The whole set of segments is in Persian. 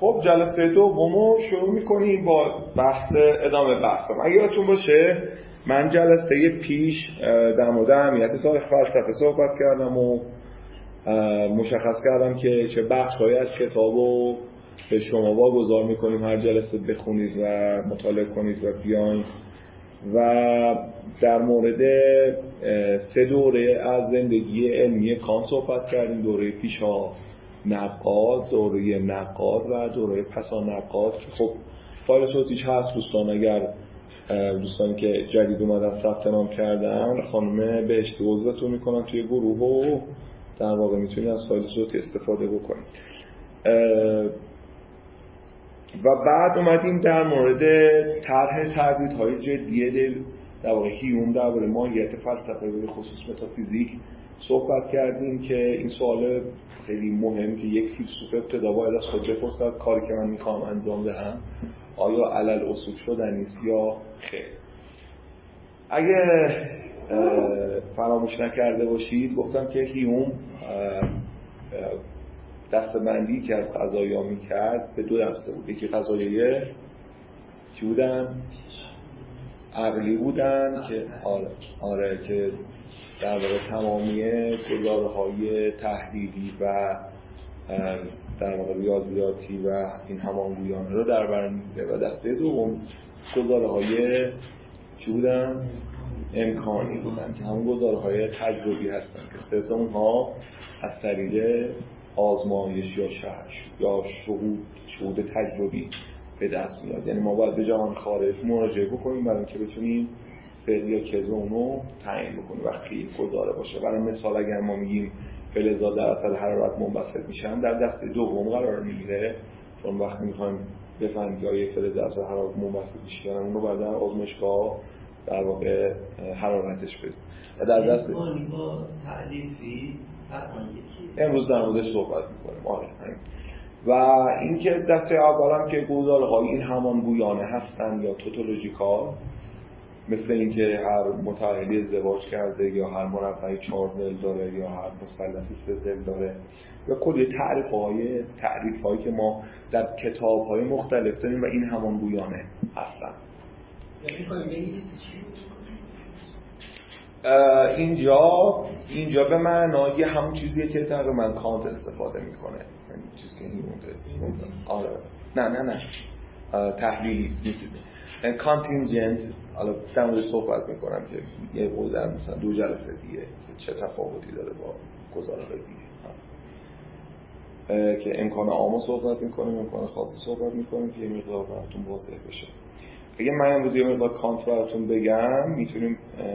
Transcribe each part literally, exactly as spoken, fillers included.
خب جلسه دومو شروع میکنیم با بحث ادامه بحثم. اگه یادتون باشه من جلسه پیش در مورد اهمیت تاریخ فلسفه صحبت کردم و مشخص کردم که چه بخش‌هایی از کتابو به شما واگذار میکنیم هر جلسه بخونید و مطالعه کنید و بیاین، و در مورد سه دوره از زندگی علمی کانت صحبت کردیم. دوره پیشا نقاد، دوره نقاد و دوره پسا نقاد که خب فایل صوتیش هست دوستان، اگر دوستانی که جدید اومدن ثبت نام کردن خانم بهشتی عضوتون میکنن توی گروه و در واقع میتونید از فایل صوتی استفاده بکنید. و بعد اومدیم در مورد طرح تردیدهای جدی دل در واقع هیوم در مورد ماهیت فلسفه به خصوص متافیزیک صحبت کردیم که این سوال خیلی مهم که یک فیلسوف ابتدا باید از خود بپرسد کاری که من میخوام انجام دهم آیا علل اصول شدن نیست یا خیر. اگه فراموش نکرده باشید گفتم که هیوم دسته‌بندی که از قضایا میکرد به دو دسته بود. یکی قضایای چی بودن؟ عقلی بودن که آره آره که در واقع تمامی گزاره‌های تحلیلی و در واقع ریاضیاتی و این همانگویانه رو در بر می‌گیره، و دسته دوم گزاره‌های چی بودن؟ امکانی بودن که همون گزاره‌های تجربی هستن که استفاده اونها از طریق آزمایش یا شهر یا شهود شهود تجربی به دست میاد. یعنی ما باید به جهان خارج مراجعه بکنیم برای اینکه بتونیم صدق یا کذب اونو تعیین بکنیم وقتی گزاره باشه. برای مثال اگر ما میگیم فلزات در اثر حرارت منبسط میشن، در دسته دوم قرار میگیره، چون وقتی میخوایم بفهمیم که آیا فلز در اثر حرارت منبسط میشه یا نه اون رو بعد در آزمایشگاه در واقع حرارتش بدیم. و در دسته با تعریفی امروز در موردش صحبت میکنیم. آره و اینکه دسته اول هم که گزاره‌های این همانگویانه هستن یا توتولوژیکال، مثل اینکه هر متأهلی ازدواج کرده یا هر مربع چهار ضلع داره یا هر مثلثی سه ضلع داره، یا کلی تعریف‌های تعریف‌هایی که ما در کتاب‌های مختلف داریم و این همانگویانه هستن. یعنی می‌خوایم بگید اینجا اینجا به معنای همون چیزیه که تقریبا کانت استفاده میکنه، یعنی چیزی که این مونده. آره نه نه نه تحلیلی سینتز کانتینجنت. حالا در مورد صحبت میکنم که یه بود در مثلا دو جلسه دیگه که چه تفاوتی داره با گزاره‌های دیگه که امکان عامو صحبت میکنیم، امکان خاصی صحبت میکنیم که یه مقدار براتون واضح بشه. اگه من امروز یه مقدار کانت براتون بگم میتونیم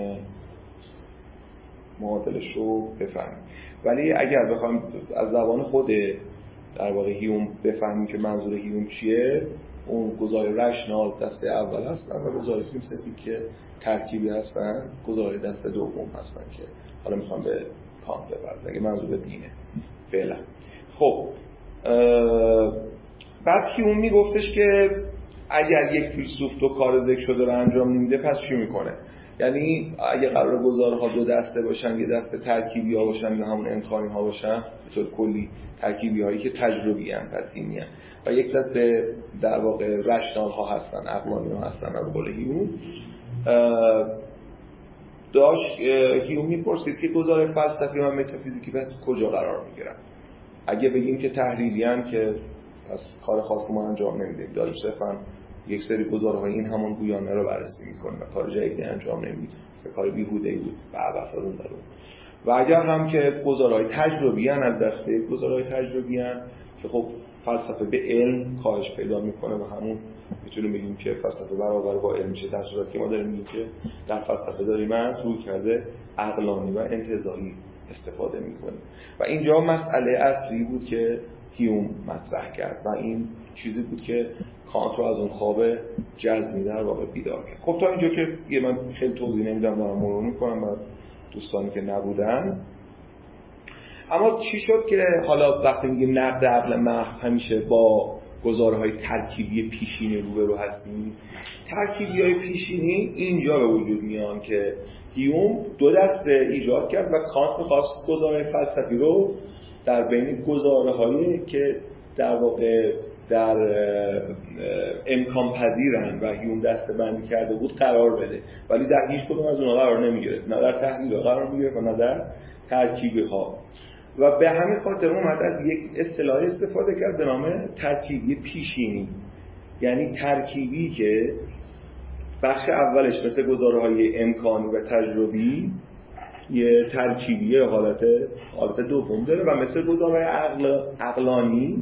معادلش رو بفهمیم، ولی اگر بخوایم از زبان خود در واقع هیوم بفهمیم که منظور هیوم چیه، اون گزاره رشنال دسته اول هستن و گزاره سینستیک که ترکیبی هستن گزاره دسته دوم هستن که حالا میخوام به کانت بپردازم اگه منظور دینه فعلا. خب بعد هیوم میگفتش که اگر یک فیلسوف دو کار ذکر شده رو انجام نمیده پس چی میکنه؟ یعنی اگه قرار گزارها دو دسته باشن، یه دسته ترکیبی ها باشن یا همون امکانی ها باشن، به طور کلی ترکیبی هایی که تجربی ان پسینی ان، و یک دسته در واقع رشنال ها هستن، عقلانی ها هستن از قول هیوم. داشت هیوم میپرسید که گزاره فلسفی و متافیزیکی پس کجا قرار میگیرن؟ اگه بگیم که تحلیلی ان که از کار خاصی ما انجام نمیدیم، داریم صرفاً یک سری گزاره‌های این همان گویانه رو بررسی می‌کنه و کار جدیدی انجام نمیده، به کار بیهوده‌ای بود و عبث از اون داره. و اگر هم که گزاره‌های تجربی ان از دسته گزاره‌های تجربی ان که خب فلسفه به علم کاهش پیدا می‌کنه و همون میتونیم بگیم که فلسفه برابر با علم چه تجرباتی که ما داریم میگیم که در فلسفه داریم از روی کرده عقلانی و انتزاعی استفاده می‌کنیم. و اینجا مسئله اصلی بود که هیوم مطرح کرد و این چیزی بود که کانت رو از اون خواب جزمی در واقع بیدار کرد. خب تا اینجا که یه من خیلی توضیح نمیدم دارم مرور میکنم برای دوستانی که نبودن. اما چی شد که حالا وقتی میگیم نقد عقل محض همیشه با گزاره‌های ترکیبی پیشینی روبرو هستیم؟ ترکیبی‌های پیشینی اینجا به وجود میان که هیوم دو دسته ایجاد کرد و کانت می‌خواست گزاره‌های فلسفی رو در بین گزاره‌هایی که در واقع در امکان پذیرن و هیوم دسته بندی کرده بود قرار بده، ولی در هیچ کدوم از اونها قرار نمیگیره، نه در تحلیل قرار میگیره و نه در ترکیبی ها. و به همین خاطر اومد از یک اصطلاحی استفاده کرد به نام ترکیبی پیشینی، یعنی ترکیبی که بخش اولش مثل گزاره‌های امکانی و تجربی یه ترکیبی حالت حالت دوم داره و مثل گزاره‌های عقل عقلانی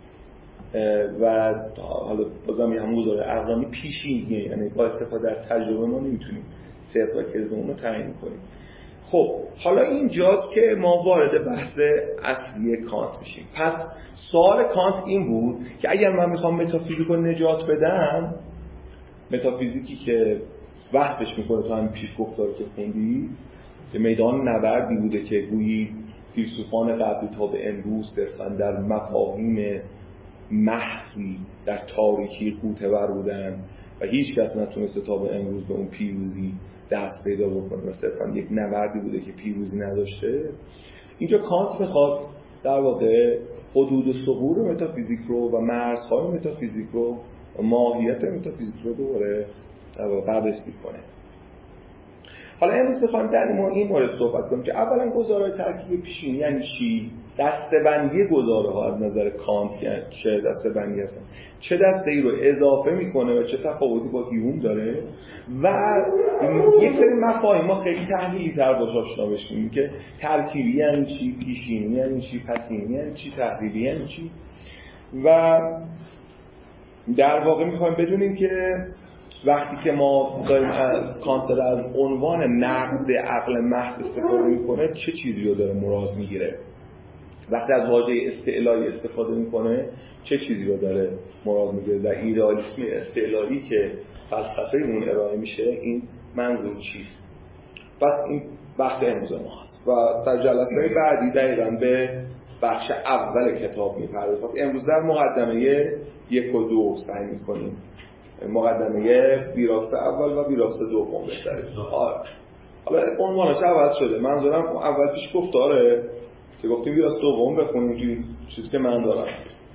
و حالا بازم هم گزاره‌های عقلانی پیشینیه، یعنی با استفاده از تجربه ما نمیتونیم صدق و کذب اون رو تعیین کنیم. خب حالا اینجاست که ما وارد بحث اصلی کانت میشیم. پس سوال کانت این بود که اگر من میخوام متافیزیک رو نجات بدم، متافیزیکی که بحثش میکنه تو همین پیش گفتاری که خوندی که میدان نبردی بوده که گویی فیلسوفان قبلی تا به امروز صرفاً در مفاهیم محضی در تاریکی غوطه‌ور بودن و هیچ کس نتونسته تا به امروز به اون پیروزی دست پیدا بکنه و صرفاً یک نبردی بوده که پیروزی نداشته. اینجا کانت میخواد در واقع حدود و ثغور متافیزیک رو و مرزهای متافیزیک رو و ماهیت متافیزیک رو دوباره در واقع بررسی کنه. حالا امروز میخوایم در این مورد صحبت کنیم که اولا گزاره‌های ترکیبی پیشینی یعنی چی؟ دسته‌بندی گزاره‌ها از نظر کانت یعنی چه دسته‌بندی هستن؟ چه دسته‌ای رو اضافه میکنه و چه تفاوتی با هیوم داره؟ و یک سری مفاهیم ما خیلی تحلیلی تر باش آشنا بشیم که ترکیبی یعنی چی، پیشینی یعنی چی، پسینی یعنی چی، تحلیلی یعنی چی. و در واقع میخوایم بدونیم که وقتی که ما داریم از کانت داره از عنوان نقد عقل محض استفاده میکنه چه چیزی رو داره مراد میگیره، وقتی از واژه استعلایی استفاده میکنه چه چیزی رو داره مراد میگیره، در ایدئالیسم استعلایی که فلسفه اون ارائه میشه این منظور چیست. پس این بحث امروز ما هست و در جلسه بعدی دقیقاً به بخش اول کتاب میپردازیم. پس امروز در مقدمه یک و دو سعی میکنیم، مقدمه ویراست اول و ویراست دوم بهتره. حالا عنوانش عوض شده، منظورم اول پیش گفتاره که گفتیم ویراست دوم بخونیم توی چیزی که من دارم.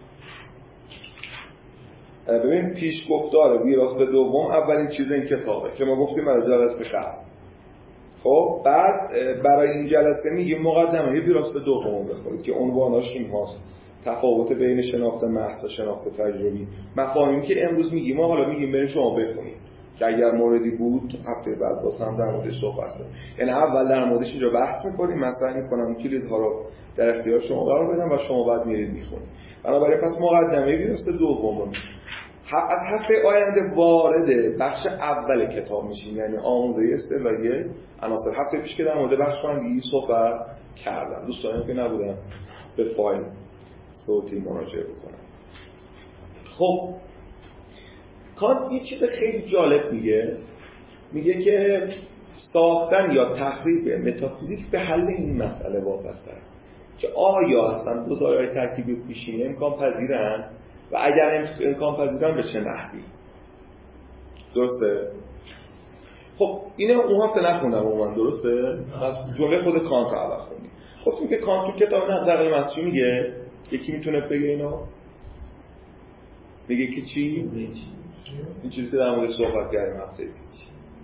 ببین پیش گفتاره ویراست دوم اولین چیز این کتابه که ما گفتیم برای جلسه قبل. خب بعد برای این جلسه میگیم مقدمه ویراست دوم بخونید که عنوانش این هاست: تفاوت بین شناخت محض و شناخت تجربی. مفاهیمی که امروز میگیم ما حالا میگیم بریم شما بخونید که اگر موردی بود هفته بعد باز هم در موردش صحبت کنیم. یعنی اول در موردش اینجا بحث میکنیم، من سعی میکنم کلیدها رو در اختیار شما قرار بدم و شما بعد میرید میخونید. بنابراین پس مقدمه ویراست دوم از هفته آینده وارد بخش اول کتاب میشیم، یعنی آموزه اصطلاحی عناصر. هفته پیش که در مورد بخش فرنگی صحبت کردم، دوستانی که نبودن به فایل صوتی مراجعه بکنم. خب کانت یه چیز خیلی جالب میگه، میگه که ساختن یا تخریب متافیزیک به حل این مسئله وابسته است که آیا اصلا گزاره‌های ترکیبی پیشینی امکان پذیرن و اگر امکان پذیرن به چه نحوی. درسته؟ خب اینه اون هفته نخوندم عموما، درسته؟ از جمله خود کانت رو اول خوندیم. گفتیم که کانت تو کتاب نقد عقل محض میگه، یکی میتونه بگه اینو؟ میگه که چی؟ این چیزی که در مورد صحبت کردیم هفته پیش.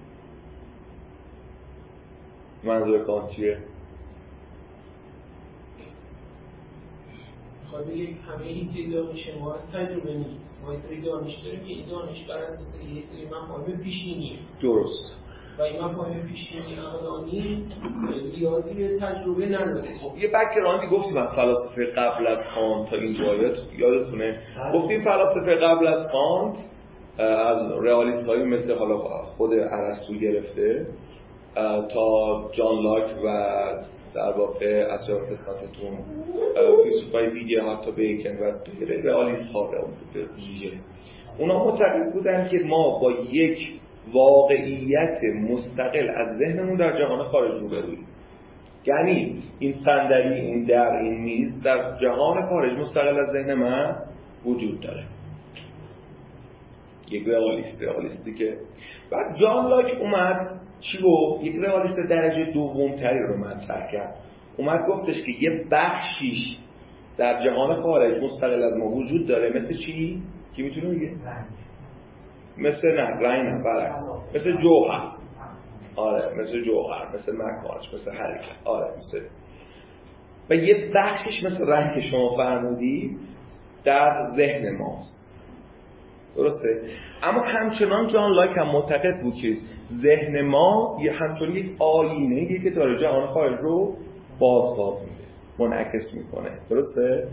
منظور کانت چیه؟ میخواد بگه همه این چیز دانش ما از تجربه نیست. ما سری دانش داریم که این دانش بر اساس یه سری مفاهیم پیشینیه. درست. و این مفاهیم پیشینی عقلانی نیازی به تجربه نداره. خب یه بک‌گراندی گفتیم از فلاسفه قبل از کانت تا این جایت یادتونه؟ گفتیم فلاسفه قبل از کانت از رئالیست‌های مثل حالا خود ارسطو گرفته تا جان لاک و در واقع از شرط خدمتتون فیلسوفای دیگه حتی بیکن و رئالیست ها دیگه، اونا معتقد بودن که ما با یک واقعیت مستقل از ذهنمون در جهان خارج روبرویم. یعنی این صندلی، این در، این میز در جهان خارج مستقل از ذهن من وجود داره. یک رئالیست رئالیستی که بعد جان لاک اومد چی گفت؟ یک رئالیست درجه دوم تری رو مطرح کرد. اومد گفتش که یه بخشیش در جهان خارج مستقل از ما وجود داره. مثل چی؟ کی میتونه بگه؟ مثل نه رنگ نه برعکس، مثل جوهر. آره مثل جوهر، مثل مکانش، مثل حرکت. آره مثل و یه بخشش مثل رنگ که شما فرمودی در ذهن ماست، درسته؟ اما همچنان جان لاک هم معتقد بود که ذهن ما یه همچنان یک آینه‌ایه که داره جهان خارج رو بازتاب میده، منعکس میکنه، درسته؟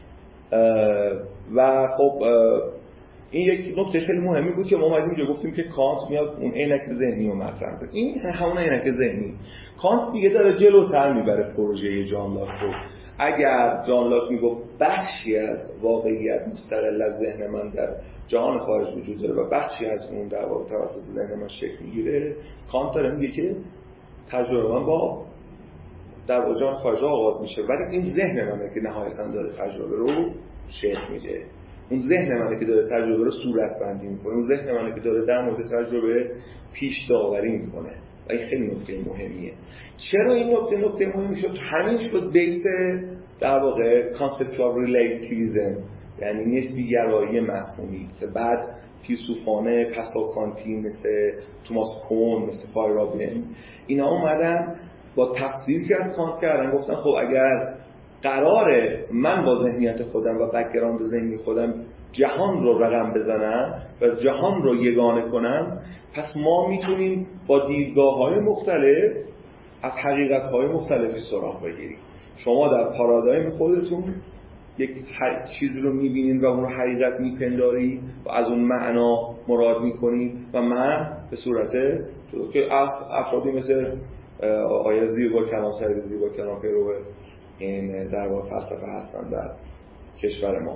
و خب این یک نکته خیلی مهمی بود که ما اومدیم اینجا گفتیم که کانت میاد اون عینک ذهنی رو مطرح کنه. این همون عینک ذهنی کانت دیگه داره جلوتر میبره پروژه جان لاک رو. اگر جان لاک میگفت بخشی از واقعیت مستقل از ذهن من در جهان خارج وجود داره و بخشی از اون در واقع توسط ذهن من شکل میگیره، کانت داره میگه که تجربه من با در واقع جهان خارج آغاز میشه، ولی این ذهن منه که نهایتاً داره تجربه رو شکل میده. اون ذهن منه که داره تجربه رو صورت بندی میکنه، اون ذهن منه که داره در مورد تجربه پیش داوری میکنه. و این خیلی نکته مهمیه. چرا این نکته نکته مهمی شد؟ همین شد بیس در واقع کانسپچوال ریلیتیویسم، یعنی نسبی گرایی مفهومی که بعد فیلسوفان پساکانتی مثل توماس کون، مثل فایرابن، اینا اومدن با تفسیری که از کانت کردن گفتن خب اگر قراره من با ذهنیت خودم و بک‌گراند ذهنی خودم جهان رو رقم بزنم و جهان رو یگانه کنم، پس ما میتونیم با دیدگاه‌های مختلف از حقیقت‌های مختلفی سراغ بگیریم. شما در پارادایم خودتون یک چیزی رو میبینید و اون رو حقیقت میپندارید و از اون معنا مراد میکنید و من به صورت که از افرادی مثل آقای زیبا کلام سعید زیبا کلام پیرو این در واقع فلسفه هستن در کشور ما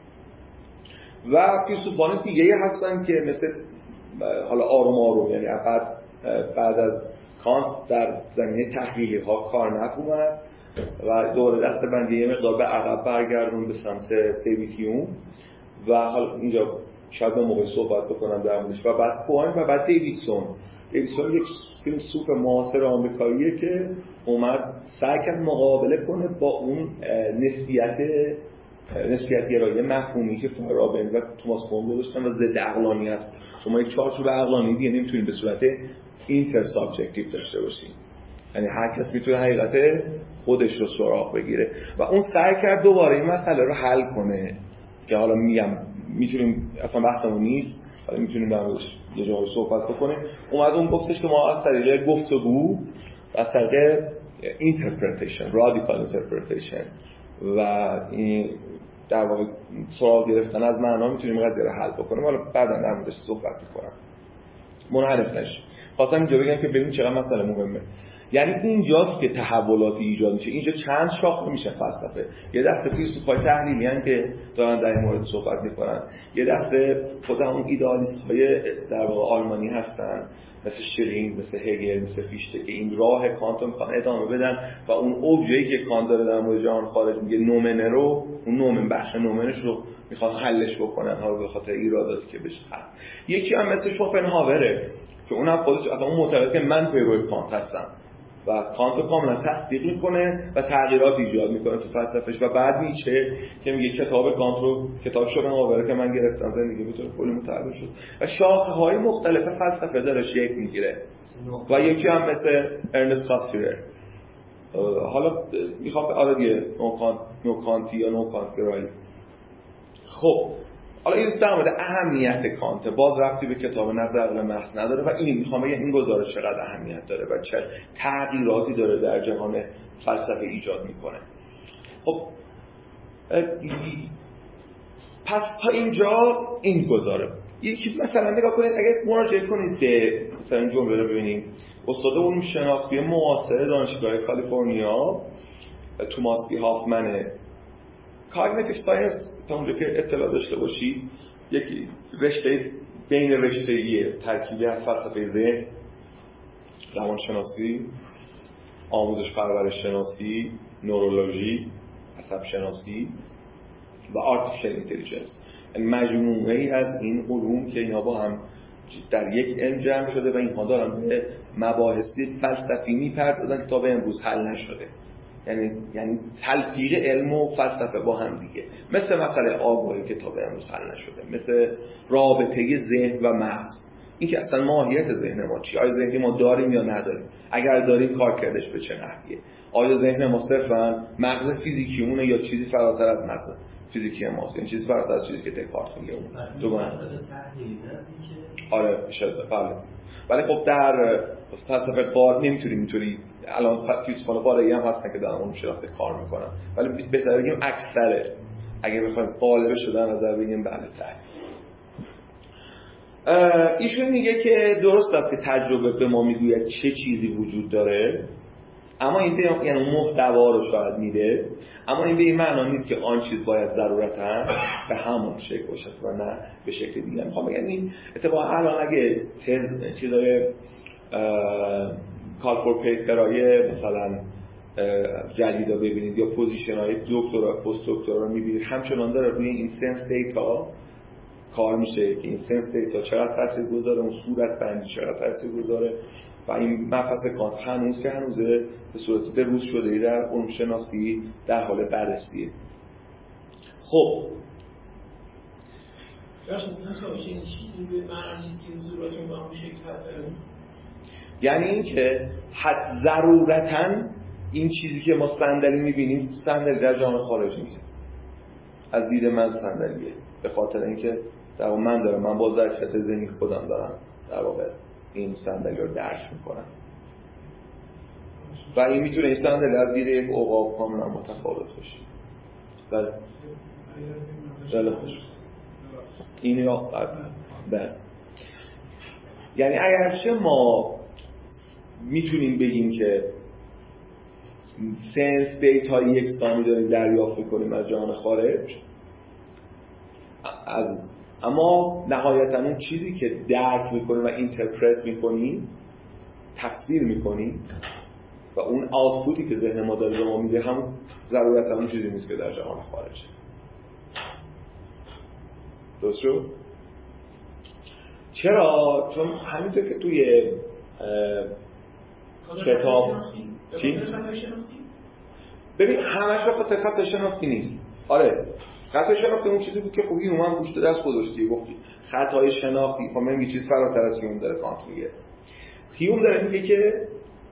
و فیلسوفان دیگه هستن که مثل حالا آروم آروم، یعنی بعد بعد از کانت در زمینه تحلیلی ها کار نفومد و دوباره دست بندی یه مقدار به عقب برگردون به سمت دیوید هیوم و حالا اینجا شاید به موقع صحبت بکنم در موردش و بعد کوهن و بعد دیویدسون. دیویدسون یک فیلسوف معاصر آمریکاییه که اومد سعی کرد مقابله کنه با اون نسبیت نسبیت گرایی مفهومی که فایرابن و توماس کون گذاشتن و ضد عقلانیت. شما یک چارچوب عقلانی دیگه نمیتونید به صورت اینتر سابجکتیو داشته باشید، یعنی هر کس میتونه حقیقت خودش رو سراغ بگیره و اون سعی کرد دوباره این مسئله رو حل کنه که حالا میگم میتونیم اصلا بحثمون نیست، ولی میتونیم در موردش یه جایی صحبت بکنیم. اومد اون گفتش که ما از طریق گفتگو از طریق اینترپرتیشن، رادیکال اینترپرتیشن و این در واقع سراغ گرفتن از معنا میتونیم قضیه رو حل بکنیم. حالا بعدا در موردش صحبت میکنم، منحرف نشیم. خواستم اینجا بگم که ببین چقدر مسئله مهمه. یعنی اینجاست که تحولاتی ایجاد میشه. اینجا چند شاخه میشه فلسفه. یه دسته فیلسوفای تحلیلی ان که دارن در این مورد صحبت میکنن، یه دسته خود همون ایدئالیست های در واقع آلمانی هستن مثل شلینگ، مثل هگل، مثل فیشته که این راه کانت رو میخوان ادامه بدن و اون اوبژه‌ای که کانت داره در مورد جهان خارج میگه نومنه رو، اون نومن بخش نومنش رو میخوان حلش بکنن حالا به خاطر ایراداتی که بهش هست. یکی هم مثل شوپنهاوره که اونم خودش اصلا اون معتقده که من پیرو کانت هستم و کانت رو کاملا تصدیق میکنه و تغییرات ایجاد میکنه تو فلسفهش. و بعد نیچه که میگه کتاب کانت رو، کتاب شوپنهاور که من گرفتم زندگی به طور کلی متحول شد و شاخه‌های مختلف فلسفه داره شکل میگیره. و یکی هم مثل ارنست کاسیرر. حالا میخوام آره دیگه نو کانت نو کانتی یا نو کانت گرایی. خب حالا این در مورد اهمیت کانت، باز ربطی به کتاب نقد عقل محض نداره و این میخوام بگم این گزارش چقدر اهمیت داره و چه تغییراتی داره در جهان فلسفه ایجاد میکنه. خب پس تا اینجا این گزاره. یکی مثلا نگاه کنید، اگر مراجعه کنید به مثلا این جمله رو ببینید، استاد علوم شناختی معاصر دانشگاه کالیفرنیا توماس بی هافمن کاگنیتیو ساینس، تا اونجا که اطلاع داشته باشید یک رشته بین رشته‌ای ترکیبی از فلسفه ذهن، روانشناسی، آموزش پرورش شناسی، نورولوژی، عصب شناسی و آرتفیشال اینتلیجنس، مجموعه‌ای از این علوم که اینا با هم در یک علم جمع شده و اینها دارن به مباحثی فلسفی میپردازن که تا به امروز حل نشده. یعنی یعنی تلفیق علم و فلسفه با هم دیگه، مثل مسئله آگاهی که تا به امروز حل نشده، مثل رابطه ذهن و مغز. این که اصلا ماهیت ذهن ما چیه؟ آیا ذهن ما داریم یا نداریم؟ اگر داریم کارکردش به چه نحویه؟ آیا ذهن ما صرفاً مغز فیزیکیمونه یا چیزی فراتر از مغز فیزیکی ماست؟ این چیزی فراتر از چیزی که دکارت میگه اون دو گونه. آره میشه بله. ولی خب در فلسفه قار نمیتونیم اینطوری، الان فیلسوفان قاره‌ای هم هستن که دارن اون شناخت کار میکنن، ولی بهتره بگیم اکثره. اگه بخوایم قالب شدن نظر بگیم بله تحلیل. ایشون میگه که درست است که تجربه به ما میگوید چه چیزی وجود داره، اما این به یعنی محتوا رو شاید میده، اما این به این معنا نیست که آن چیز باید ضرورتاً به همون شکل باشه و نه به شکل دیگه. میخوام بگم این اتفاقا الان اگه چیزای کال فور پیپرای مثلا جدیدا ببینید یا پوزیشن‌های دکترا پست دکترا رو میبینید، همچنان داره روی این سنس دیتا کار میشه که این سنس دیتا چقدر تاثیرگذاره، اون صورت بندی چقدر تاثیرگذاره و این مبحث کانت هنوز که هنوزه به صورت بروز شده در علوم شناختی در حال بررسیه. خب یعنی این که حد ضرورتاً این چیزی که ما صندلی میبینیم صندلی در جهان خارج نیست، از دید من صندلیه، به خاطر اینکه در واقع من دارم من با ظرفیت ذهنی خودم دارم در واقع این صندلی رو درک میکنم و این میتونه این صندلی از دید یک عقاب کاملا متفاوت باشه. بله بله این یا بله یعنی اگرچه ما میتونیم بگیم که سنس دیتا یکسانی داریم دریافت میکنیم از جهان خارج، از اما نهایتاً اون چیزی که درک میکنیم و اینترپرت میکنیم، تفسیر میکنیم و اون آوتپوتی که ذهن ما داره به ما میده هم ضرورتاً اون چیزی نیست که در جهان خارجه. درست شد؟ چرا؟ چون همینطور که توی کتاب چی؟ ببین همش به خاطر خط شناختی نیست. آره خط شناختی اون چیزی بود که خوبی رو من گوشت دست گذاشتی گفتی خطای شناختی، خب من یه چیز فراتر از هیوم داره کانت میگه. هیوم داره میگه که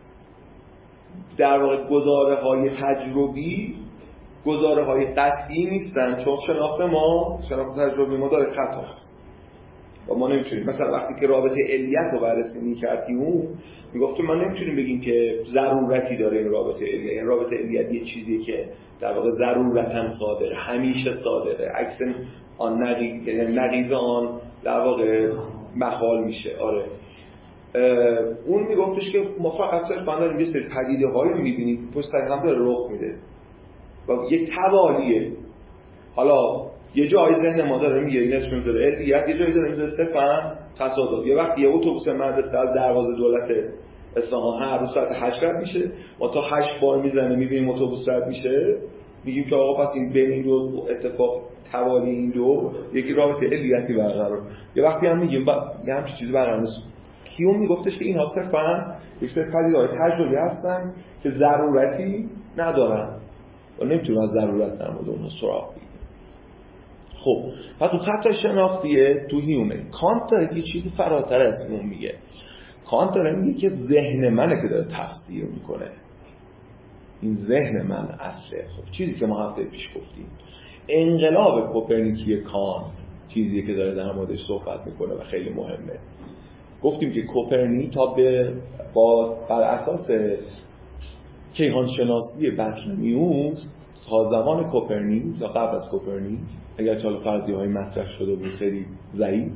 در واقع گزاره های تجربی گزاره های قطعی نیستن، چون شناخت ما شناخت تجربی ما داره خطاست و ما نمیتونیم مثلا وقتی که رابطه علیت رو بررسی می‌کرد هیوم میگفت ما نمیتونیم بگیم که ضرورتی داره این رابطه علیت، این رابطه علیت یه چیزیه که در واقع ضرورتاً صادره، همیشه صادره، عکس آن نقیض یعنی نقیض آن در واقع محال میشه. آره اون میگفتش که ما فقط صرفاً داریم یه سری پدیده‌هایی رو می‌بینیم پشت سر هم داره رخ میده و یک توالیه. حالا یه جایی ذهن ما داره میگه این اسم میذاره علیت، یه جایی داره میذاره صرفاً تصادف. یه وقتی یه اتوبوس مدرسه از دروازه دولت اصفهان هر روز ساعت هشت رد میشه، ما تا هشت بار میزنه میبینیم اتوبوس رد میشه، میگیم که آقا پس این بین این دو اتفاق توالی این دو یکی رابطه علیتی برقرار. یه وقتی هم میگیم یه همچین چیزی برقرار نیست. هیوم میگفتش که اینها صرفاً یک سری پدیده‌های تجربی هستن که ضرورتی ندارن و نمیتونن از ضرورت در مورد اونها سراغ بگیرن. خب پس اون خط شناختیه تو هیومه. کانت داره یه چیزی فراتر از هیوم میگه. کانت داره میگه که ذهن منه که داره تفسیر میکنه، این ذهن من اصله. خب چیزی که ما هفته پیش گفتیم انقلاب کوپرنیکی کانت چیزیه که داره در موردش صحبت میکنه و خیلی مهمه. گفتیم که کوپرنیک تا به با بر اساس کیهان شناسی بطلمیوس تا زمان کوپرنیک یا قبل از کوپرنیک اگر چاله فرضیه های مطرح شده بود خیلی ضعیف،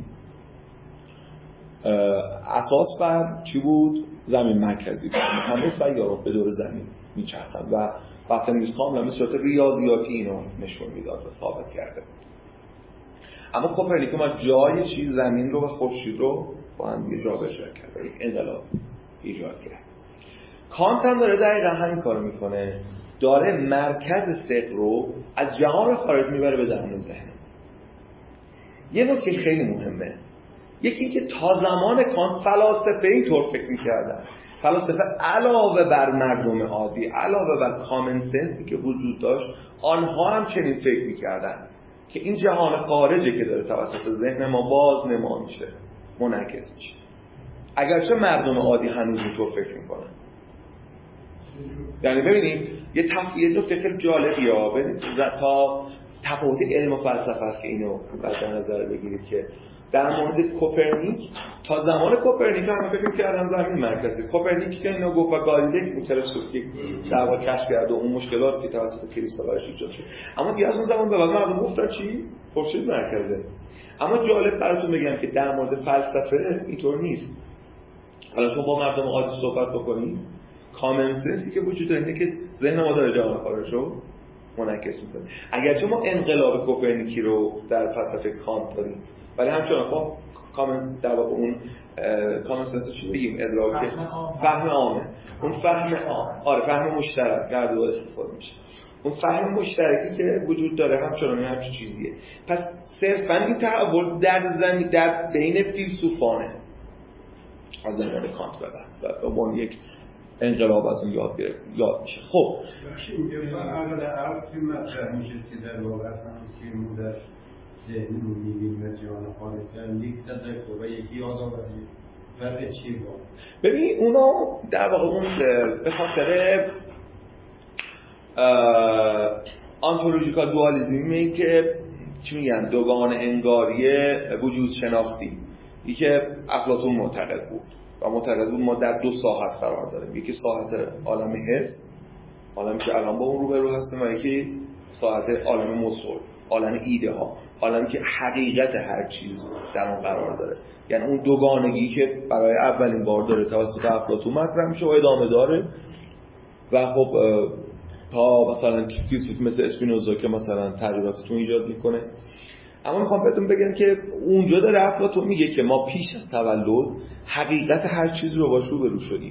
اساس بر چی بود؟ زمین مرکزی بود، همه سیارات به دور زمین میچرخند و بطلمیوس کاملا به صورت ریاضیاتی اینو نشون میداد و ثابت کرده بود. اما کوپرنیک ما جای چیز زمین رو و خورشید رو با هم یه جا بجا کرد، یک انقلاب ایجاد کرد. کانت هم داره دقیقا همین کارو میکنه، داره مرکز ثقل رو از جهان خارج میبره به درون ذهن. یه نکته خیلی مهمه، یکی اینکه تا زمان کانت فلاسفه اینطور فکر می‌کردن. فلاسفه علاوه بر مردم عادی، علاوه بر کامن سنسی که وجود داشت، آنها هم چنین فکر می‌کردن که این جهان خارجه که داره توسط ذهن ما باز نما میشه، منعکس میشه. اگرچه مردم عادی هنوز اینطور فکر میکنن. یعنی ببینید یه تفصیل نکته خیلی جالبیه ها، ببینید تا تفاوت علم و فلسفه است که اینو باید در نظر بگیرید که در مورد کوپرنیک تا زمان کوپرنیک هم فکر می‌کردن زمین مرکزی. کوپرنیک که اینو گفت و گالیله که تلسکوپ که در واقع کشف کرد و اون مشکلاتی که توسط کریستال‌هاش ایجاد شد، اما دیگه از اون زمان به بعد مردم گفتن چی؟ خورشید مرکزه. اما جالب براتون بگم که در مورد فلسفه اینطور نیست. حالا شما با مردم عادی صحبت بکنید، کامن سنسی که وجود داره اینه که ذهن ما داره جهان خارج رو منعکس می‌کنه. اگرچه ما انقلاب کوپرنیکی رو در فلسفه کانت داریم، ولی همچنان ما کامن در واقع اون کامن سنس چی بگیم، ادراک فهم عامه، اون فهم آره فهم مشترک در دو استفاده میشه. اون فهم مشترکی که وجود داره همچنان همچین چیزیه. پس صرفاً این تحول در زمین در بین فیلسوفانه از زمان کانت به بعد و با یک انقلاب از اون یاد گرفت یاد میشه. خب اینجا اول عرض که مطرح میشه که در واقع هم که مدر ذهن رو میبینیم و جهان خارج یک تذکر و یک یادآوری فرق چی با ببین اونا در واقع اون به خاطر آنتولوژیکال دوالیسمی که چی میگن دوگان انگاری وجود شناختی، یکی که افلاطون معتقد بود و معتقد بود ما در دو ساحت قرار داریم، یکی ساحت عالم حس، عالمی که الان با اون روبرو هستیم، و یکی ساحت عالم مصور، عالم ایده ها، عالمی که حقیقت هر چیز در اون قرار داره. یعنی اون دوگانگی که برای اولین بار داره توسط افلاطون مطرح میشه و ادامه داره و خب تا مثلا فیلسوف مثل اسپینوزا که مثلا تغییراتتون ایجاد میکنه. اما میخوام بهتون بگم که اونجا داره افلاطون میگه که ما پیش از تولد حقیقت هر چیز رو باش روبرو شدیم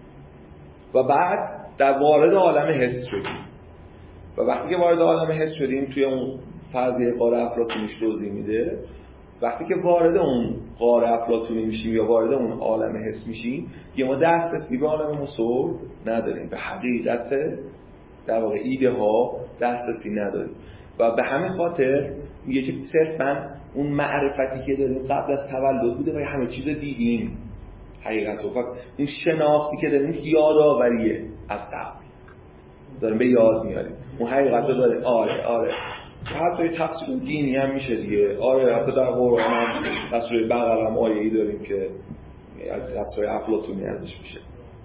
و بعد در وارد عالم حس شدیم و وقتی که وارد عالم حس شدیم توی اون فرضیه قاره افلاطونیش توضیح میده، وقتی که وارد اون قاره افلاطونی میشیم یا وارد اون عالم حس میشیم یه ما دسترسی به عالم مصور نداریم، به حقیقت در واقع ایده ها دسترسی نداریم و به همین خاطر میگه که صرفاً اون معرفتی که داریم قبل از تولد بوده و همه چیز دیدیم حقیقت رو، فقط اون شناختی که داریم یادآوریه از قبل داریم به یاد میاریم اون حقیقت رو داره. آره آره حتی یه تفسیر دینی هم میشه دیگه. آره حتی در قرآن هم در سوره بقره هم آیه‌ای داریم که از تفسیر افلاطونی ازش میشه.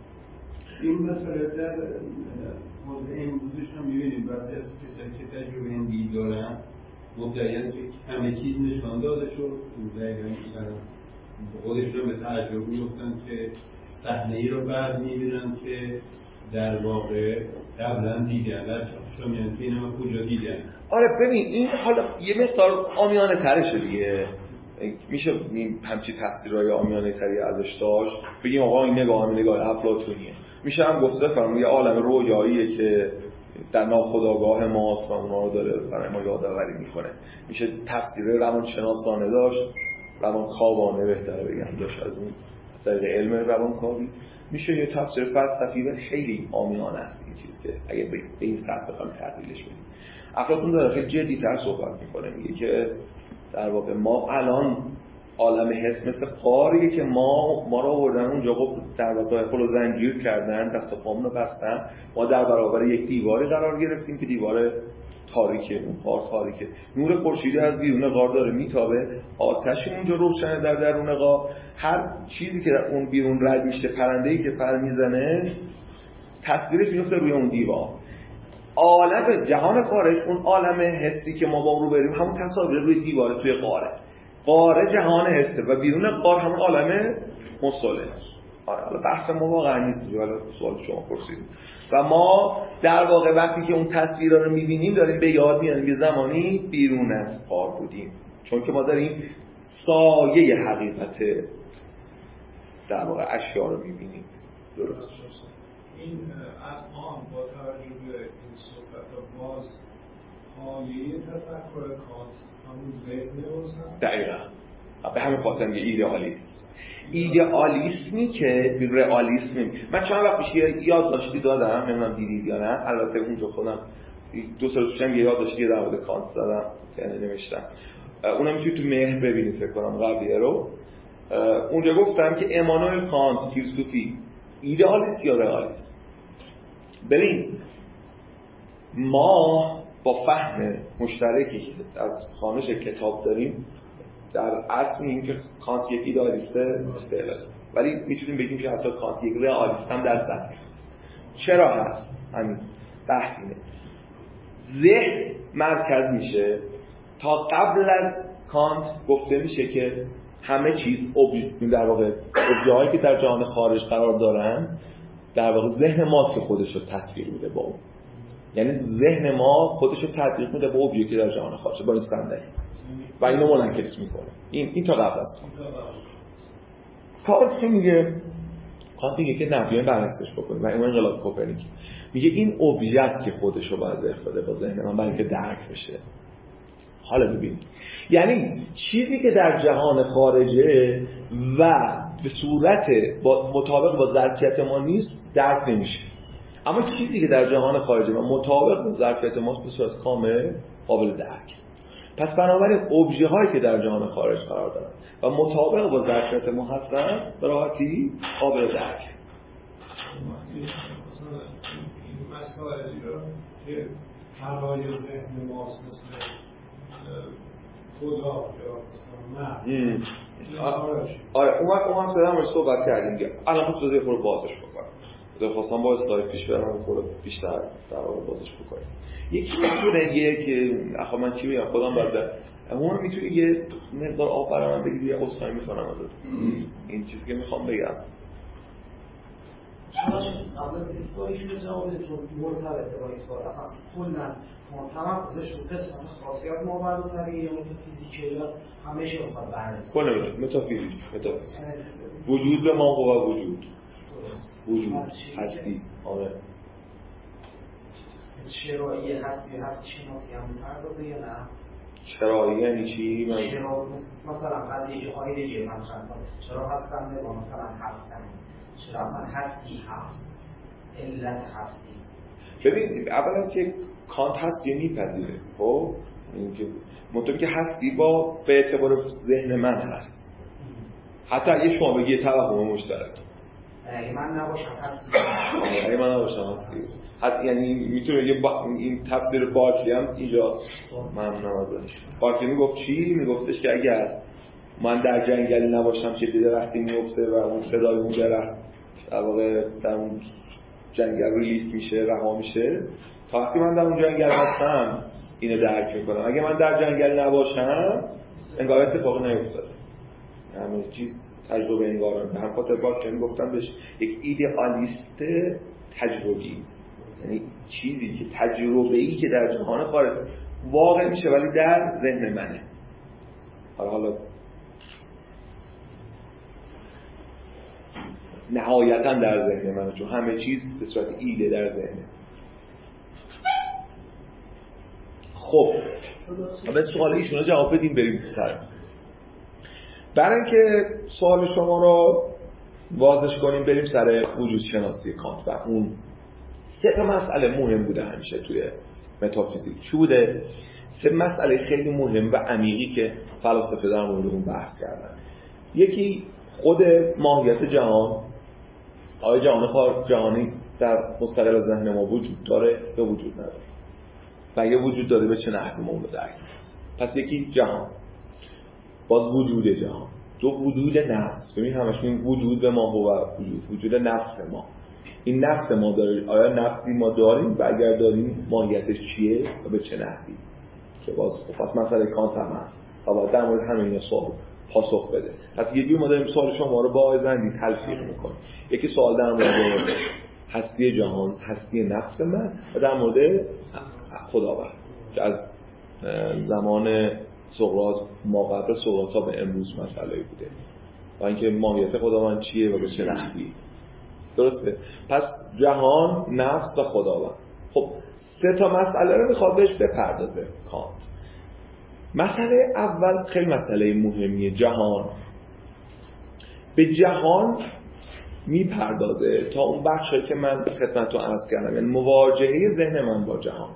این مسئله در مورد امروزش هم می‌بینیم بعد از کسایی که تجربه هندی دارن مدعیان که همه چیز نشان داده شد، دقیقاً مثلا خودشون هم به تجربه گفتن که صحنه‌ای رو بعد می‌بینن که در واقع قبلا دیدن، در شما یعنی که اینو کجا دیدن. آره ببین این حالا یه مقدار عامیانه ترشه دیگه، میشه همچین تفسیرهای عامیانه تری ازش داشت، بگیم آقا این نگاه هم نگاه افلاطونیه. میشه هم گفته فرمون یه عالم رویاییه که در ناخودآگاه ماست و اونا رو داره برای ما یادآوری میکنه. میشه تفسیر روانشناسانه داشت، روانکاوانه بهتره بگم داشت، از اون از طریق علم روانکاوی. میشه یه تفسیر فلسفی و خیلی عامیانه است این چیز که اگه به این سطح بخوام تعبیرش بدیم. افلاطون داره خیلی جدی‌تر صحبت میکنه، میگه که در واقع ما الان عالم حس مثل قاریه که ما ما رو آوردن اونجا در واقع پلو زنجیر کردن، دست و پامون رو بستن، ما در برابر یک دیواری قرار گرفتیم که دیوار تاریکه، اون قار تاریکه، نور خورشیدی از بیرون قار داره میتابه، آتش اونجا روشنه در درون قار، هر چیزی که در اون بیرون رد میشه، پرنده‌ای که پر میزنه تصویرش میفته روی اون دیوار. عالم جهان خارج، اون عالم حسی که ما با اون رو بریم، همون تصاویر روی دیوار توی قاره. قاره جهان حسه و بیرون قار همون عالم مصله. آره حالا بحث ما واقعا نیست، ولی سوال شما پرسیدید. و ما در واقع وقتی که اون تصویرها رو می‌بینیم داریم به یاد میاریم یه زمانی بیرون از قار بودیم، چون که ما داریم سایه حقیقت در واقع اشیا رو می‌بینیم. درست این الان با توجه به این صحبت باز پایه تفکر کانت همون ذهن روزن؟ دقیقا به همین خاطر میگه ایدئالیسم. ایدئالیسمی که رئالیسم نمی من چند وقت پیش یاد داشتی دادم، نمیدونم دیدید یا نه، البته اونجا خودم دو سال پیشم یه یاد داشتی در مورد کانت زدم که نوشتم، اونم میتونید تو مهر ببینید فکر کنم قبلیه رو. اونجا گفتم که امانوئل کانت فیلسوفی ایدئالیست یا رئالیست. ببین ما با فهم مشترکی که از خوانش کتاب داریم در اصل این که کانت یک ایدئالیسته استعلاله، ولی میتونیم بگیم که حتی کانت یک رئالیست هم در ذهن. چرا هست؟ همین بحث اینه. ذهن مرکز میشه. تا قبل از کانت گفته میشه که همه چیز ابژه، در واقع ابژه‌هایی که در جهان خارج قرار دارن در واقع ذهن ماست که خودش رو تطبیق میده با اون، یعنی ذهن ما خودش رو تطبیق میده با ابژه‌ای که در جهان خارج، با این صندلی و اینو منعکس میکنه. این این تا قبل از کانت. کانت میگه کانت میگه که نه بیاین برعکسش بکنیم و اون انقلاب کوپرنیکی میگه این ابژه است که خودش رو باید اخباره با ذهن من برای اینکه درک بشه. حالا ببینید یعنی چیزی که در جهان خارجه و به صورت با مطابق با ظرفیت ما نیست درک نمیشه، اما چیزی که در جهان خارجه و مطابق با ظرفیت ما به صورت کامل قابل درک. پس بنابراین ابژه هایی که در جهان خارج قرار دارن و مطابق با ظرفیت ما هستن به راحتی قابل درک. مثلا این مسائلی رو که فرای ذهن ماست مثل خدا یا نه آره اون وقت اون هم سرم رو صحبت کردیم دیگه. الان پس بذاری خود بازش بکنم بذاری خواستم با اسلاید پیش برم خود بیشتر در واقع بازش بکنیم. یکی میتونه یه که اخواه من چی بگم خودم برده اون میتونه یه مقدار آب برام بگیری یه عذرخواهی میکنم ازت این چیزی که میخوام بگم شماش قبل ایستایشون رو جواب بده چون مرتبطه با ایستای اصلا کلن تمرکزش رو قسمت خاصی از ماورد و طبیعی یا متافیزیکی یا همه چی بخواد بررسی کنه متافیزیک متافیزیک وجود به ما و وجود وجود هستی آره چرایی هستی هستی شناسی هم میپردازه یا نه؟ چرایی یعنی چی؟ چرا مثلا قضیه که آیدگی مطرح کنه چرا هستن با مثلا هستن چرا اصلا هستی هست علت هستی. ببین اولا که کانت هستی میپذیره خب اینکه مطمئن که هستی با به اعتبار ذهن من هست حتی اگه شما بگی توهم مشترک اگه من نباشم هستی اگه من نباشم هستی حتی یعنی میتونه یه با... این تفسیر باکلی هم اینجا ممنون ازش. باکلی میگفت چی؟ میگفتش که اگر من در جنگلی نباشم چه درختی میفته و اون صدای اون درخت در واقع در اون جنگل ریلیز میشه رها میشه تا وقتی من در اون جنگل هستم اینو درک میکنم. اگه من در جنگل نباشم انگار اتفاقی نیفتاده همه چیز تجربه انگارانه. به هم خاطر باکلی گفتم بهش یک ایدئالیست تجربی، یعنی چیزی که تجربه‌ای که در جهان خارج واقع میشه ولی در ذهن منه. حالا حالا نهایتاً در ذهن منه چون همه چیز به صورت ایده در ذهنه. خب به سوال ایشون رو جواب بدیم بریم سر. برای اینکه سوال شما رو بازش کنیم بریم سر وجود شناسی کانت و اون سه تا مسئله مهم بوده همیشه توی متافیزیک. چی بوده؟ سه مسئله خیلی مهم و عمیقی که فلاسفه در مورد اون بحث کردن. یکی خود ماهیت جهان، آیا جهان خارج جهانی در مستقل ذهن ما وجود داره یا وجود نداره و اگه وجود داره به چه نحوی ما اون رو درک. پس یکی جهان، باز وجود جهان، دو وجود نفس. ببین همش میگیم وجود به ما و وجود وجود نفس ما. این نفس ما داره، آیا نفسی ما داریم و اگر داریم ماهیتش چیه و به چه نحوی که باز پس مسئله کانت هم هست و باید در مورد همه اینا سوال پاسخ بده. پس یه جوری ما داریم سوال شما رو با آیزندی تلفیق میکنیم. یکی سوال در مورد هستی جهان، هستی نفس من و در مورد خداوند که از زمان سقراط ما قبل سقراط تا به امروز مسئله بوده و اینکه ماهیت خداوند چیه و به چه نحوی. درسته؟ پس جهان، نفس و خداوند. خب سه تا مسئله رو میخواد بهش بپردازه کانت. مسئله اول خیلی مسئله مهمیه. جهان به جهان میپردازه تا اون بخشی که من خدمتتون عرض کردم، یعنی مواجهه ذهن من با جهان.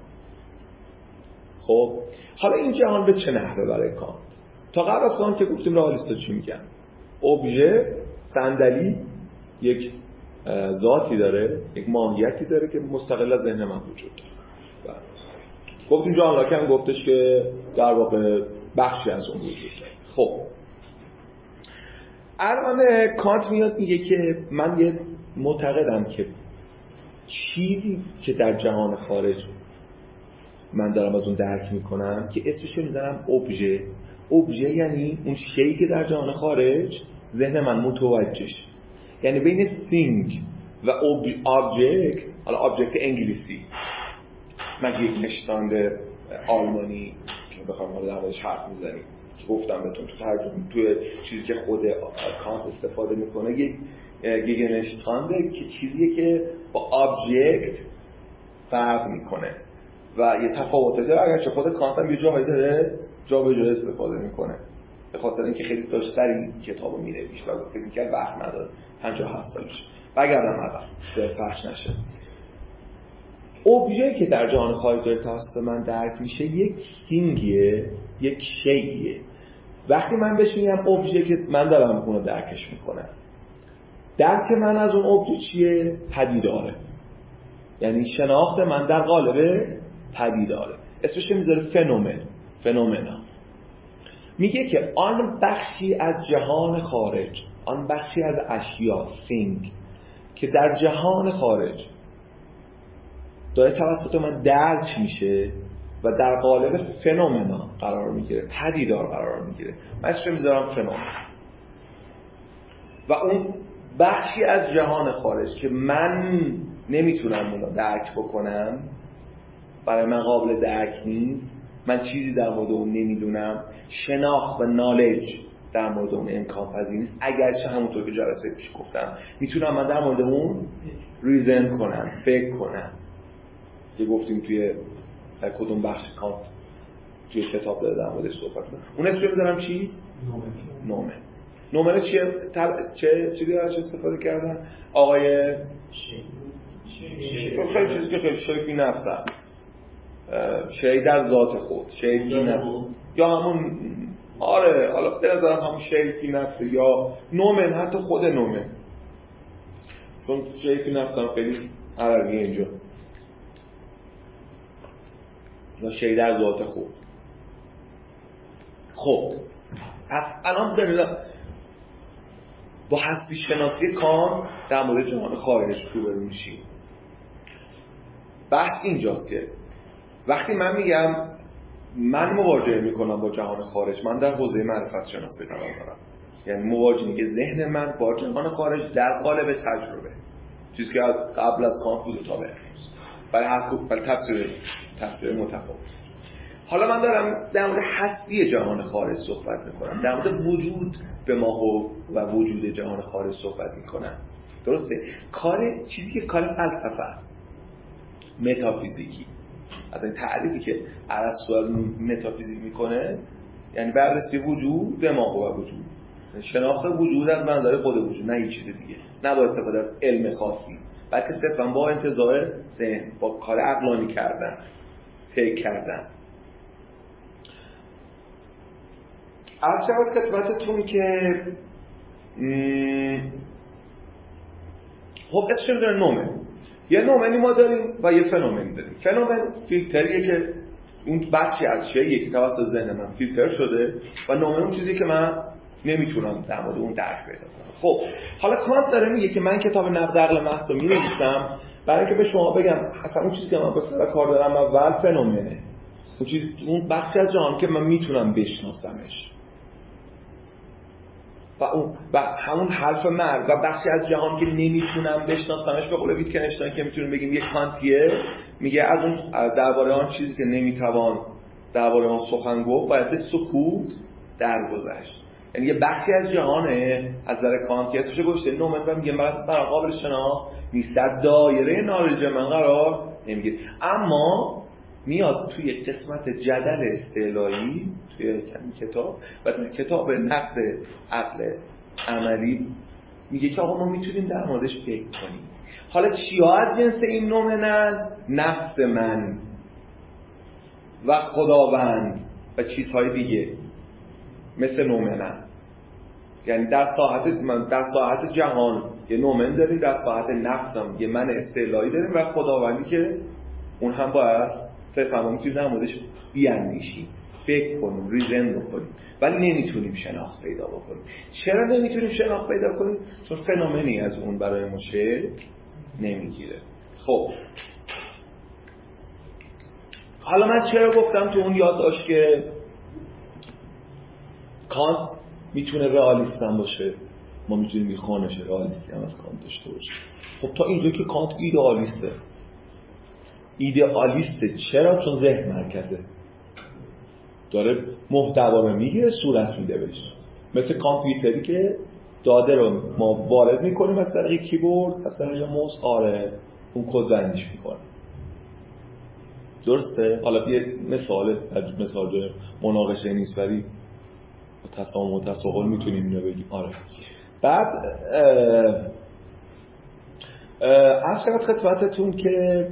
خب حالا این جهان به چه نحوه برای کانت؟ تا قبل از کانت که گفتیم رئالیست‌ها چی میگن؟ ابژه، صندلی یک ذاتی داره، یک ماهیتی داره که مستقل از ذهن من وجود داره. گفتیم جان لاک هم گفتش که در واقع بخشی از اون وجود داره. خب الان کانت میاد میگه که من یه معتقدم که چیزی که در جهان خارج من دارم از اون درک میکنم که اسمشو میذارم ابژه. ابژه یعنی اون شیئی که در جهان خارج ذهن من متوجهش، یعنی بین thing و object. حالا object انگلیسی، من یک نشتاند آلمانی که بخوام حالا در موردش حرف میزنیم که گفتم بهتون تو ترجمه توی چیزی که خود کانت استفاده میکنه یک گگنشتانده که چیزیه که با object فرق میکنه و یه تفاوته داره، اگرچه خود کانت هم یه جاهایی داره جا به جا استفاده میکنه به خاطر اینکه خیلی داشت سری کتابو مینوشت و فکر میکرد وقت نداره. پنجاه و هفت سالشه بگردم عقب سر پخش نشه. ابژه که در جهان خارج داره توسط من درک میشه یک سینگیه، یک شیئیه. وقتی من بهش میگم ابژه که من دارم اونو درکش میکنم، درک من از اون ابژه چیه؟ پدیداره، یعنی شناخت من در قالب پدیداره. اسمش میذاره فنومن، فنومنا. میگه که آن بخشی از جهان خارج، آن بخشی از اشیا thing که در جهان خارج داره توسط من درک میشه و در قالب فنومنا قرار میگیره، پدیدار قرار میگیره، من اسمش میذارم فنومن. و اون بخشی از جهان خارج که من نمیتونم اونو درک بکنم، برای من قابل درک نیست، من چیزی در مورد اون نمیدونم، شناخت و نالج در مورد اون امکان پذیر نیست، اگرچه همونطور که جلسه پیش گفتم میتونم من در مورد اون ریزن کنم، فکر کنم. که گفتیم توی کدوم بخش کانت توی کتاب داره در موردش صحبت کنم. اون اسم رو بذارم چی؟ نومن. نومن چیه؟ تل... چه چیزی ازش استفاده کردن؟ آقای شی خیلی چیزی که خیلی شی فی نفس هست، شی در ذات خود، شی فی نفس، یا همون آره حالا به نظرم همون شی فی نفس یا نومن، حتی خود نومن، چون شی فی نفس هم خیلی عربیه اینجا، یا شی در ذات خود. خب الان داریم با هستی شناسی کانت در مورد جهان خارج روبرو میشیم. بحث اینجاست که وقتی من میگم من مواجهه میکنم با جهان خارج، من در حوزه معرفت شناسی قرار دارم، یعنی مواجهه که ذهن من با جهان خارج در قالب تجربه، چیزی که از قبل از کانت بوده تا به امروز، ولی هر ولی تفسیر تفسیر متفاوت. حالا من دارم در مورد هستی جهان خارج صحبت میکنم، در مورد وجود به ما و وجود جهان خارج صحبت میکنم. درسته؟ کار چیزی که کار فلسفه است، متافیزیکی. از این تعریفی که ارسطو از متافیزیک میکنه، یعنی بررسی وجود به ما و وجود، شناخت وجود از منظر خود وجود، نه یک چیز دیگه، نه با استفاده از علم خاصی، بلکه صرفا با انتزاع ذهن، با کار عقلانی کردن، فکر کردن. از شبت خدمتتون که خب اسمش میذاره نومن. یه نومنی ما داریم و یه فنومنی داریم. فنومن فیلتریه که اون بخشی از شیء که توسط ذهن من فیلتر شده، و نومن اون چیزی که من نمیتونم در مورد اون درک پیدا کنم. خب حالا کانت داره میگه که من کتاب نقد عقل محض رو می‌نویسم برای اینکه به شما بگم اصلا اون چیزی که من با سر کار دارم اول فنومنه، اون چیز، اون بخشی از جهان که من میتونم بشناسمش، و اون و همون حرف من و بخشی از جهان که نمیتونم بشناسمش، به قول ویتکنشتاین که میتونیم بگیم یک کانتیه، میگه از اون درباره آن چیزی که نمیتوان درباره آن سخن گفت باید به سکوت درگذشت. یعنی یه بخشی از جهانه از نظر کانت که اسمش گذاشته نومن، و میگه من برای قابل شناخت نیست، در دایره نالج من قرار نمیگیره. اما میاد توی قسمت جدل استعلایی توی کتاب و توی کتاب نقد عقل عملی میگه که آقا ما میتونیم در موردش فکر کنیم. حالا چیا از جنس این نومنن؟ نفس من و خداوند و چیزهای دیگه مثل نومنن. یعنی در ساحت در ساحت جهان یه نومن داریم، در ساحت نفس هم یه من استعلایی داریم و خداوندی که اون هم باید صرفا ما میتونیم در موردش بیاندیشیم، فکر کنیم، ریزن بکنیم، ولی نمیتونیم شناخت پیدا بکنیم. چرا نمیتونیم شناخت پیدا کنیم؟ چون فنومنی از اون برای ما شکل نمیگیره. خب حالا من چرا گفتم تو اون یادداشت که کانت میتونه رئالیست هم باشه، ما میتونیم خانش رئالیستی هم از کانت داشته باشه. خب تا اینجا که کانت ایدئالیسته. ایدئالیسته چرا؟ چون ذهن مرکزه، داره محتوا رو میگیره صورت میده بهش، مثل کامپیوتری که داده رو ما وارد میکنیم از طریق کیبورد، از طریق موس، آره اون کد بندیش میکنه. درسته؟ حالا یه مثال مثال جای مناقشه نیست ولی تسامح و تساهل میتونیم اینو بگیم. آره بعد از شما خدمتتون که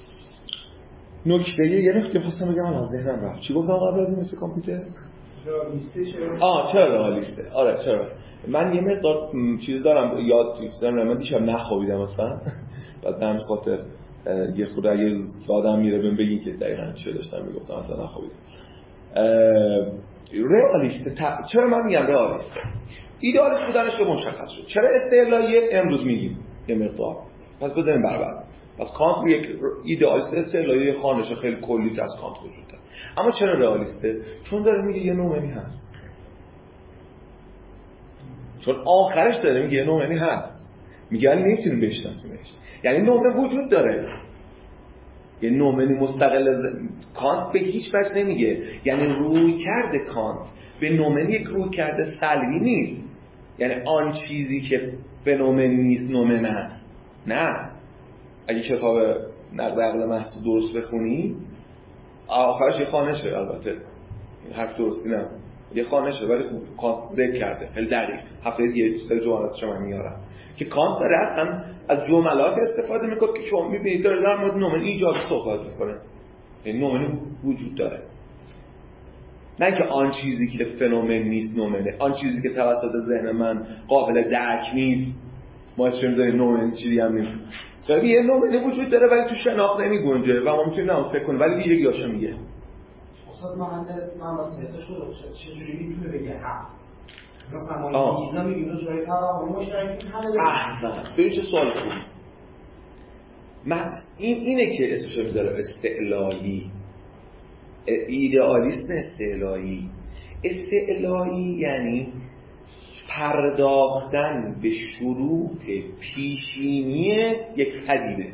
نکته یه نکته خواستم بگم الان ذهنم رفت. چی گفتم قبل از این مثل کامپیوتر؟ رئالیسته. چرا؟ آه چرا رئالیسته؟ آره چرا؟ من یه مقدار چیز دارم یاد چیزام من دیشب نخوابیدم مثلا. بعد من خاطر یه خورده اگه یادم میره بهم بگین که دقیقاً چی داشتم میگفتم اصلا نخوابیدم. رئالیسته تا... چرا من میگم رئالیسته؟ ایدئالیست بودنش که مشخص شد. چرا استعلاییه امروز میگیم یه مقدار. پس بزنیم برابر. پس کانت یک ایدئالیست استعلایی خانش خیلی کلی که از کانت وجود داره. اما چرا رئالیسته؟ چون داره میگه یه نومنی هست. چون آخرش داره میگه یه نومنی هست. میگه نمیتونیم بشناسیمش. یعنی نومن وجود داره. یه نومنی مستقل از کانت به هیچ وجه نمیگه. یعنی روی کرده کانت به نومن یک روی کرده سلبی نیست. یعنی آن چیزی که فنومن نیست نومن است. نه. اگه کتاب نقد عقل محض درست بخونی آخرش یه خانشه، البته این حرف درستی نه، یه خانشه ولی خوب کانت ذکر کرده خیلی دقیق. هفته یه سری جملاتش من میارم که کانت داره اصلا از جملات استفاده میکنه که شما میبینید داره در مورد نومن ایجابی صحبت میکنه. یعنی نومن وجود داره، نه که آن چیزی که فنومن نیست نومنه، آن چیزی که توسط ذهن من قابل درک نیست ما اسمش میذاریم نومن، چیزی هم نیست. چرا یه نومنی وجود داره ولی تو شناخت نمیگنجه و ما میتونیم اون فکر کنیم ولی ویژگیاشو میگه. استاد محل من واسه شو چجوری میتونه بگه هست؟ مثلا میزا میگه جای توهم مشترک همه احسن. ببین چه سوال خوبی. من این اینه که اسمش رو میذاره استعلایی. ایدئالیسم استعلایی. استعلایی یعنی پرداختن به شروط پیشینی یک پدیده.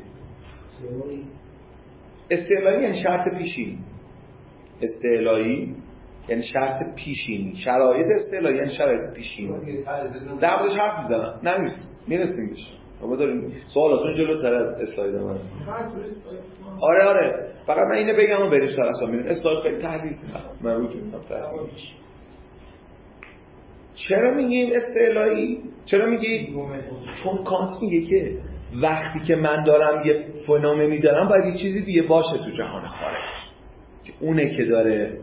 استعلایی یعنی شرط پیشینی. استعلایی یعنی شرط پیشینی. شرایط استعلایی یعنی شرایط پیشینی. در موردش حرف میزنم. نه نیست. میرسیم بهش. ما داریم سوالاتون جلوتر از اسلاید من. آره آره. فقط من اینو بگم و بریم سر اصلا میریم. اسلاید خیلی تحلیل من رو کنم تحلیل. چرا میگیم استعلایی؟ چرا میگی؟ چون کانت میگه که وقتی که من دارم یه فنومنی دارم باید یه چیزی دیگه باشه تو جهان خارج که اونه که داره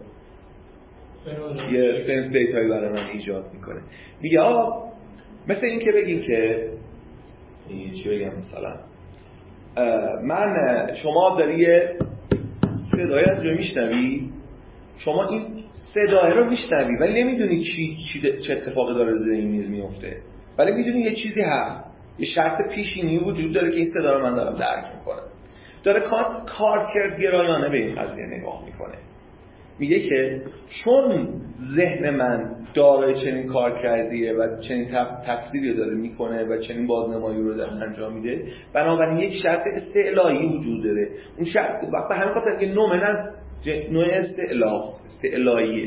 یه فنس دیتایی برای من ایجاد میکنه. میگه آه مثل این که بگیم که چی بگم مثلا من شما داری یه صدای از جو میشنوی، شما این صدای رو میشنوی ولی نمیدونی چی, چی چه اتفاقی داره زیر این میز میفته، ولی میدونی یه چیزی هست، یه شرط پیشینی وجود داره که این صدا رو من دارم درک میکنم. داره کانت کارکردگرایانه به این قضیه نگاه میکنه. میگه که چون ذهن من دارای چنین کارکردیه و چنین تفسیری داره میکنه و چنین بازنمایی رو داره انجام میده، بنابراین یک شرط استعلایی وجود داره. اون شرط وقت همین خاطر که نومنن نوع استعلاف استعلاییه،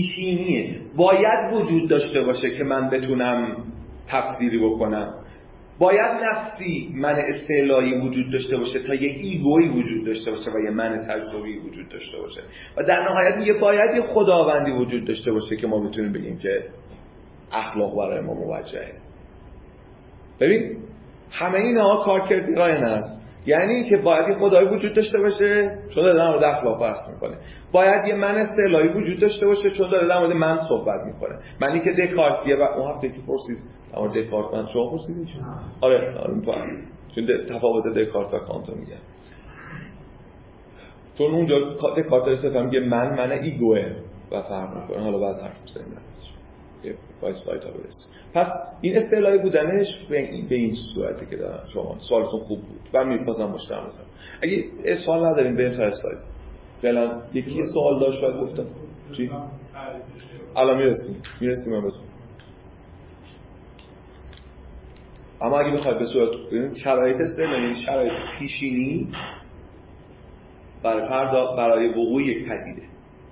پیشینیه، باید وجود داشته باشه که من بتونم تفسیری بکنم. باید نفسی من استعلایی وجود داشته باشه تا یه ایگویی وجود داشته باشه و یه من تجربی وجود داشته باشه و در نهایت میگه باید یه خداوندی وجود داشته باشه که ما بتونیم بگیم که اخلاق برای ما موجهه. ببین همه اینها کارکرد راین است، یعنی که باید یه خدایی وجود داشته باشه چون داره در مورد اخلاق بحث میکنه، باید یه من استعلایی وجود داشته باشه چون داره در مورد من صحبت میکنه. منی که دکارتیه و اون هفته که پرسید در مورد دکارت من شما پرسیدین چون آره آره میفهمم چون تفاوت دکارت و کانت رو میگن، چون اونجا دکارت داره صرفا میگه من من ایگوه و فرق میکنه. حالا بعد حرف میزنیم یه وایسایت ها برسیم. پس این استعلایی بودنش به این, به این صورته که دارم. شما سوالتون خوب بود و میپذیرم مشترم بزنم. اگه سوال نداریم بریم سر اسلاید. فعلا یکی سوال داشت شاید گفتم چی؟ الان میرسیم میرسیم من بهتون. اما اگه بخواید به صورت شرایط استعلایی شرایط پیشینی برای پرداخت برای وقوع یک پدیده.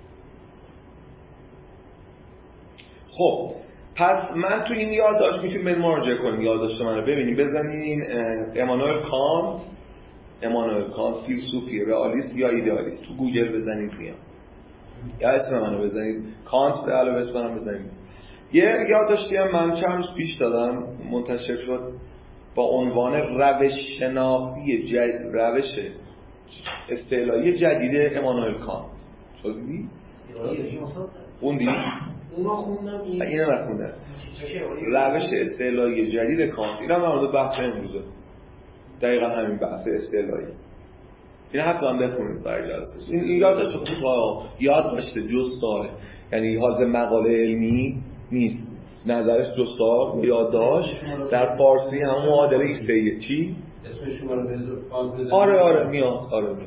خب پس من تو این یادداشت میتونیم به مراجعه کنیم، یادداشت من رو ببینیم بزنین امانوئل کانت، امانوئل کانت فیلسوفی رئالیست یا ایدئالیست تو گوگل بزنید میاد، یا اسم منو بزنید کانت به علاوه اسم منو بزنید. یه یادداشتی هم من چند روز پیش دادم منتشر شد با عنوان روش شناختی جدید، روش استعلایی جدید امانوئل کانت. شد دیدی؟ خوندی؟ اونا خوندم این اینو نخوندم. روش استعلایی جدید کانت. اینا در مورد بحث امروزه. دقیقاً همین بحث استعلایی. اینا حتما بخونید برای جلسه. این یادداشت کوتاه یاد داشته جستاره. یعنی حالت مقاله علمی نیست. نظرش جستار یادداشت در فارسی هم معادله ایسته‌ایه. چی؟ اسم شما رو بذار. آره آره میاد. آره میاد.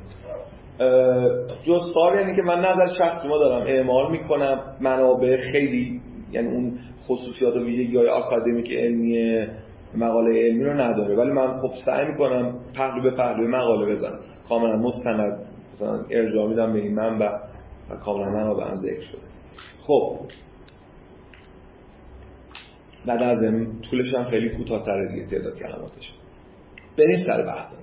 جستار یعنی که من نظر شخصی ما دارم اعمال میکنم، منابع خیلی یعنی اون خصوصیات و ویژگی‌های آکادمیک علمی مقاله علمی رو نداره، ولی من خب سعی میکنم پهلو به پهلو مقاله بزنم، کاملا مستند مثلا ارجاع میدم به این منبع و کاملا منابع هم ذکر شده. خب بعد از این طولش هم خیلی کوتاه‌تره دیگه تعداد کلماتش. بریم سر بحث.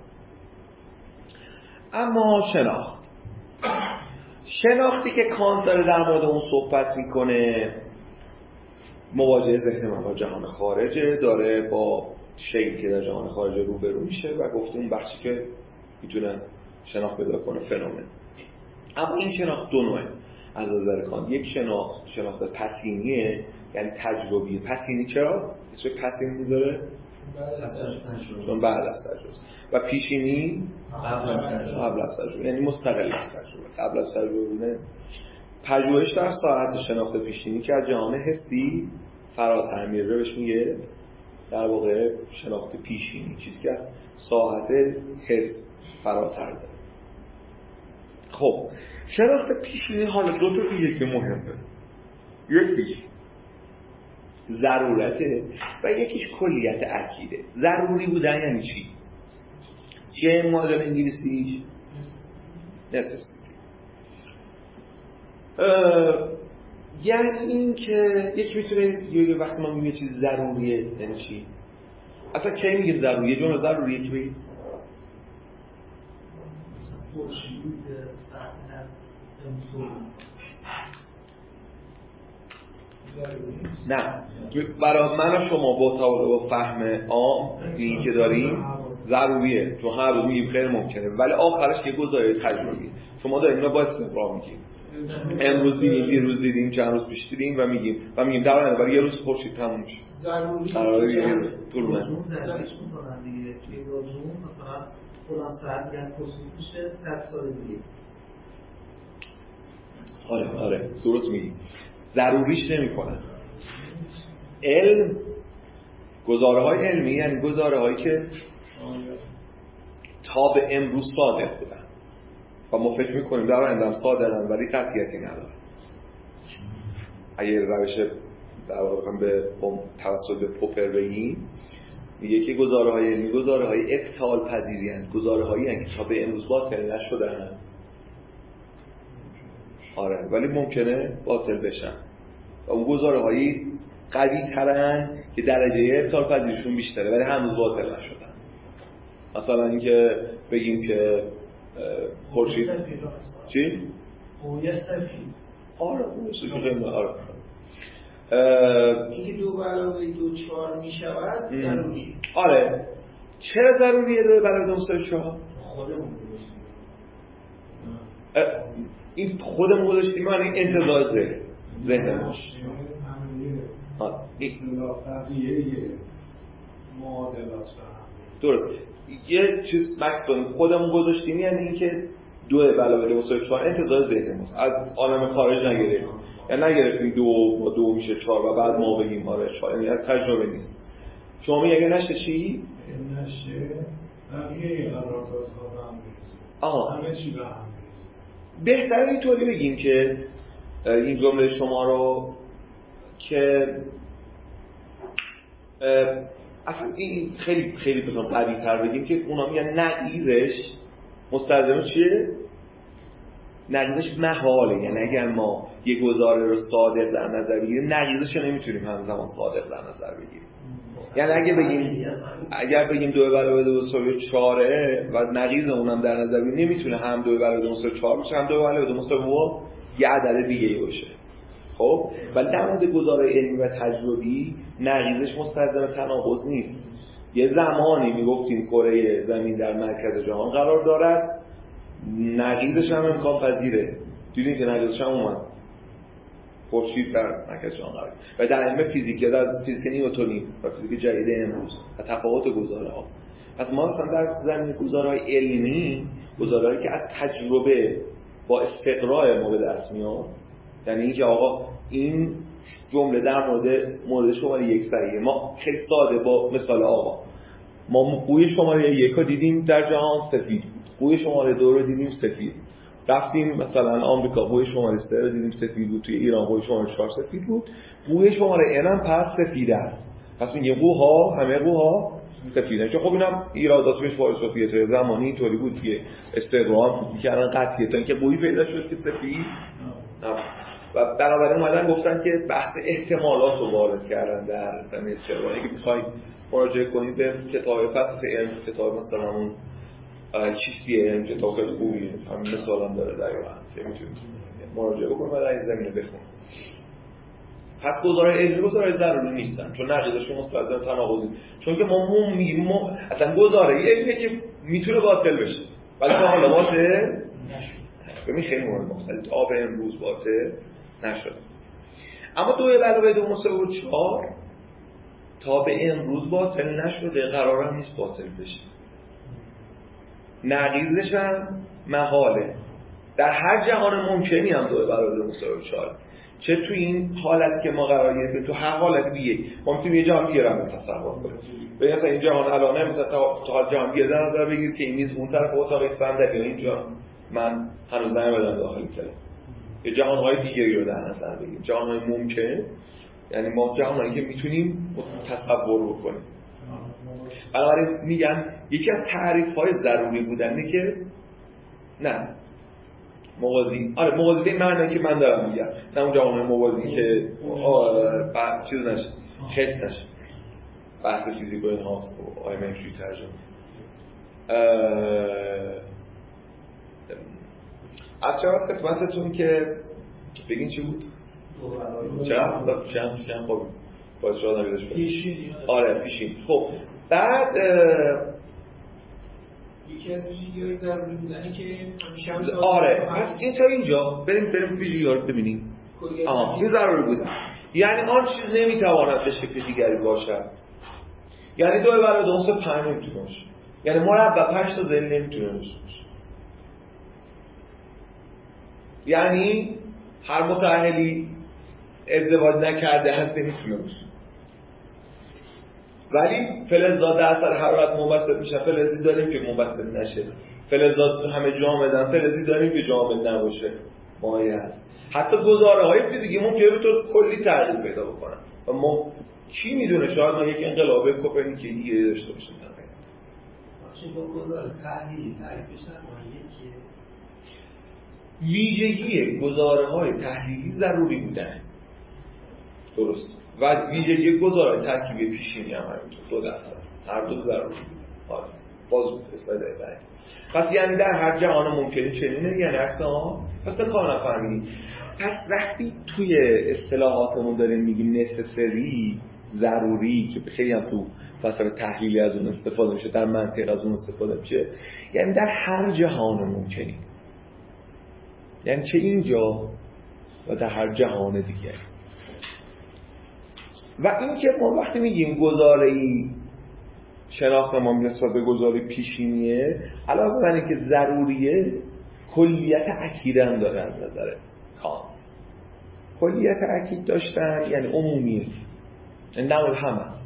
اما شناخت شناختی که کانت داره در مورد اون صحبت میکنه مواجهه ذهن من با جهان خارجه، داره با شیئی که در جهان خارجه روبرو میشه و گفته اون بخشی که میتونه شناخت پیدا کنه فنومن. اما این شناخت دو نوعه از نظر کانت. یک شناخت شناخت پسینیه، یعنی تجربی. پسینی چرا اسم پسینی میذاره؟ چون بعد از تجربه. و پیشینی قبل از تجربه، یعنی مستقل از تجربه. قبل از تجربه بوده. پژوهش در ساحت شناخت پیشینی که از جهان حسی فراتر میره بهش میگه در واقع شناخت پیشینی، چیزی که از ساحت حس فراتر داره. خب شناخت پیشینی حالا دو تا ویژگی مهمه، یکیش ضرورته و یکیش کلیت عقیده. ضروری بودن یعنی چی؟ چیه معادل انگلیسیش؟ necessity. یعنی این که یکی میتونه یه وقتی ما میگیم یه چیز ضروریه یعنی چی؟ اصلا کی میگیم ضروریه؟ جمله ضروریه که بگیم؟ نه برای من و شما با با فهم عام این که داریم ضروریه، چون هر روز میگیم خیر ممکنه، ولی آخرش یه گزاره تجربی. شما داریم اینا با استقرار میگیم. امروز دیدیم، دیروز دیدیم، چند روز پیش دیدیم و میگیم و میگیم در آینده برای یه روز خورشید تموم میشه. ضروری قراره یه روز طول نه. جون زرش میکنن دیگه. چیزا جون مثلا فلان ساعت دیگه کسوت میشه صد سال دیگه. آره آره درست میگی. ضروریش نمیکنن. علم گزاره‌های علمی یعنی گزاره‌هایی که تا به امروز صادق بودن و ما فکر میکنیم در آینده هم صادقن ولی قطعیتی نداره. اگه روش در واقع به توسط به پوپر بگیم میگه که گزاره‌های علمی گزاره‌های ابطال پذیری هستند، گزاره‌هایی هستند که تا به امروز باطل نشدن. آره ولی ممکنه باطل بشن. و اون گزاره‌های قوی‌ترن که درجه ابطال پذیریشون بیشتره ولی هنوز باطل نشدن. مثلا اینکه بگیم که خورشید چی؟ قویه سفید. آره اون سفید. آره اینکه دو به علاوه دو چهار میشود ضروری. آره چرا ضروریه دو به علاوه دو مساوی چهار؟ خودمون این خودمون گذاشتیم یعنی انتزاع ذهن ذهن باش درست. یه چیز مکس کنیم خودمون گذاشتیم یعنی اینکه دو به علاوه دو مساوی چهار انتزاع ذهن ماست، از عالم خارج نگرفتیم، یعنی نگرفتیم دو با دو میشه چهار و بعد ما بگیم آره چهار، یعنی از تجربه نیست. شما میگه اگه نشه چی؟ نشه بقیه قرارداد ها هم میرسه. آها همه چی به هم میرسه. بهتره اینطوری بگیم که این جمله شما رو که اصلا این خیلی خیلی بسیار قوی تر بگیم که اونا میگن نقیضش مستلزم چیه؟ نقیضش محاله. یعنی اگر ما یه گزاره رو صادق در نظر بگیریم نقیضش رو نمیتونیم همزمان صادق در نظر بگیریم. یعنی اگه بگیم اگر بگیم دو به علاوه دو مساوی چهاره و نقیض اونم در نظر بگیریم نمیتونه هم دو به علاوه دو مساوی چهار باشه هم دو به علاوه دو مساوی یه عدد دیگه باشه. خب ولی در مورد گزاره علمی و تجربی نقیضش مستلزم تناقض نیست. یه زمانی میگفتیم کره زمین در مرکز جهان قرار دارد، نقیضش هم امکان پذیره. دیدین که نقیضش هم اومد، خورشید در مرکز جهان قرار. و در علم فیزیک یا در فیزیک نیوتنی و فیزیک جدید امروز و تفاوت گزاره ها، پس ما مثلا در زمین گزاره‌های علمی، گزاره‌ای که از تجربه با استقراء ما به دست میاد، یعنی اینکه آقا این جمله در مورد مورد شماره یک صحیحه، ما خیلی ساده با مثال آقا ما قوی شماره یک رو دیدیم در جهان سفید، قوی شماره دو رو دیدیم سفید، رفتیم مثلا آمریکا قوی شماره سه رو دیدیم سفید بود، توی ایران قوی شماره چهار سفید بود، قوی شماره ان هم پس سفید است. پس میگیم قوها همه قوها سفیدن. چون خب اینم ایراداتش فلسفیه زمانی اینطوری بود که استقرا هم می‌کردن قطعیه تا اینکه قوی پیدا شد که سفید نه. و بنابراین اومدن گفتن که بحث احتمالات رو وارد کردن در زمینه استقرا. اگه بخواید مراجعه کنید به کتاب فلسفه علم، کتاب مثلا اون چیستی علم، کتاب خیلی خوبیه، همین مثال هم داره دقیقاً که میتونید مراجعه بکنید و در این زمینه بخونید. پس گزاره علمی گزاره ضروری نیستن چون نقیضشون مستلزم تناقض نیست. چون که ما مو میگیم ما اصلا گزاره علمیه که میتونه باطل بشه ولی تا حالا باطل ببین خیلی مهمه، ولی تا به امروز باطل نشده. اما دو به علاوه دو مساوی چهار تا به امروز باطل نشده، قرار هم نیست باطل بشه. نقیضش هم محاله. در هر جهان ممکنی هم دو به علاوه دو مساوی چهار، چه تو این حالت که ما قرار گرفتیم تو هر حالت دیگه ما میتونیم یه جهان دیگه رو تصور کنیم. ببین مثلا این جهان الانه مثلا تا جهان دیگه در نظر بگیرید که این میز اون طرف اتاق صندلی یا اینجا من هنوز نمیدونم داخل کلاس. یه جهان‌های دیگری رو در نظر بگیریم، جهان‌های ممکن، یعنی ما جهان‌هایی که میتونیم تصور بکنیم. بنابراین میگن یکی از تعریف‌های ضروری بودنه که نه موازی، آره موازی به معنی که من دارم میگم، نه اون جهان‌های موازی که بعد چیز نشه، خیلی نشه. بحث فیزیک و اینهاست و آی ام اف روی ترجمه. از شما خدمتتون که بگین چی بود؟ چرا؟ چند چند خب باید شما نمیدش بگید پیشین. آره پیشین. خب بعد یکی از ویژگی‌های ضروری بودنی که همیشه آره پس این تا اینجا بریم بریم ویژگی‌ها رو ببینیم. آها این ضروری بود، یعنی آن چیز نمیتواند به شکل دیگری باشد، یعنی دو برابر دو سه پنج نمیتونه باشه، یعنی مربع پنج تا ضلع نمیتونه باشه، یعنی هر متأهلی ازدواج نکرده هست نمیتونه باشه. ولی فلزات در اثر حرارت منبسط میشن، فلزی داریم که منبسط نشه، فلزات همه جامدن، فلزی داریم که جامد نباشه، مایه هست. حتی گزاره های فیزیکی ممکنه به طور کلی تغییر پیدا بکنن و ما کی میدونه شاید ما یک انقلاب کوپرنیکی دیگه داشته باشیم در آینده. باشه با گزاره تحلیلی تعریفش نکنه که ویژگی گزاره‌های تحلیلی ضروری بودن. درست. و ویژگی گزارهای ترکیبی پیشینی هم همینطور، دو دسته هر دو ضروری. آره باز اسلاید بعد. پس یعنی در هر جهان ممکنه چنینه، یعنی عکس آن. پس تا کار نفهمیدید. پس وقتی توی اصطلاحاتمون داریم میگیم نسسری، ضروری، که خیلی هم تو فلسفه تحلیلی از اون استفاده میشه، در منطق از اون استفاده میشه، یعنی در هر جهان ممکنه، یعنی چه اینجا و در هر جهان دیگه. و این که ما وقتی میگیم گزاره‌ای شناخت ما نسبت به گزاره پیشینیه، علاوه بر اینکه ضروریه، کلیت اکید هم داره. از نظر کانت کلیت اکید داشتن یعنی عمومیه، این در مورد همه است،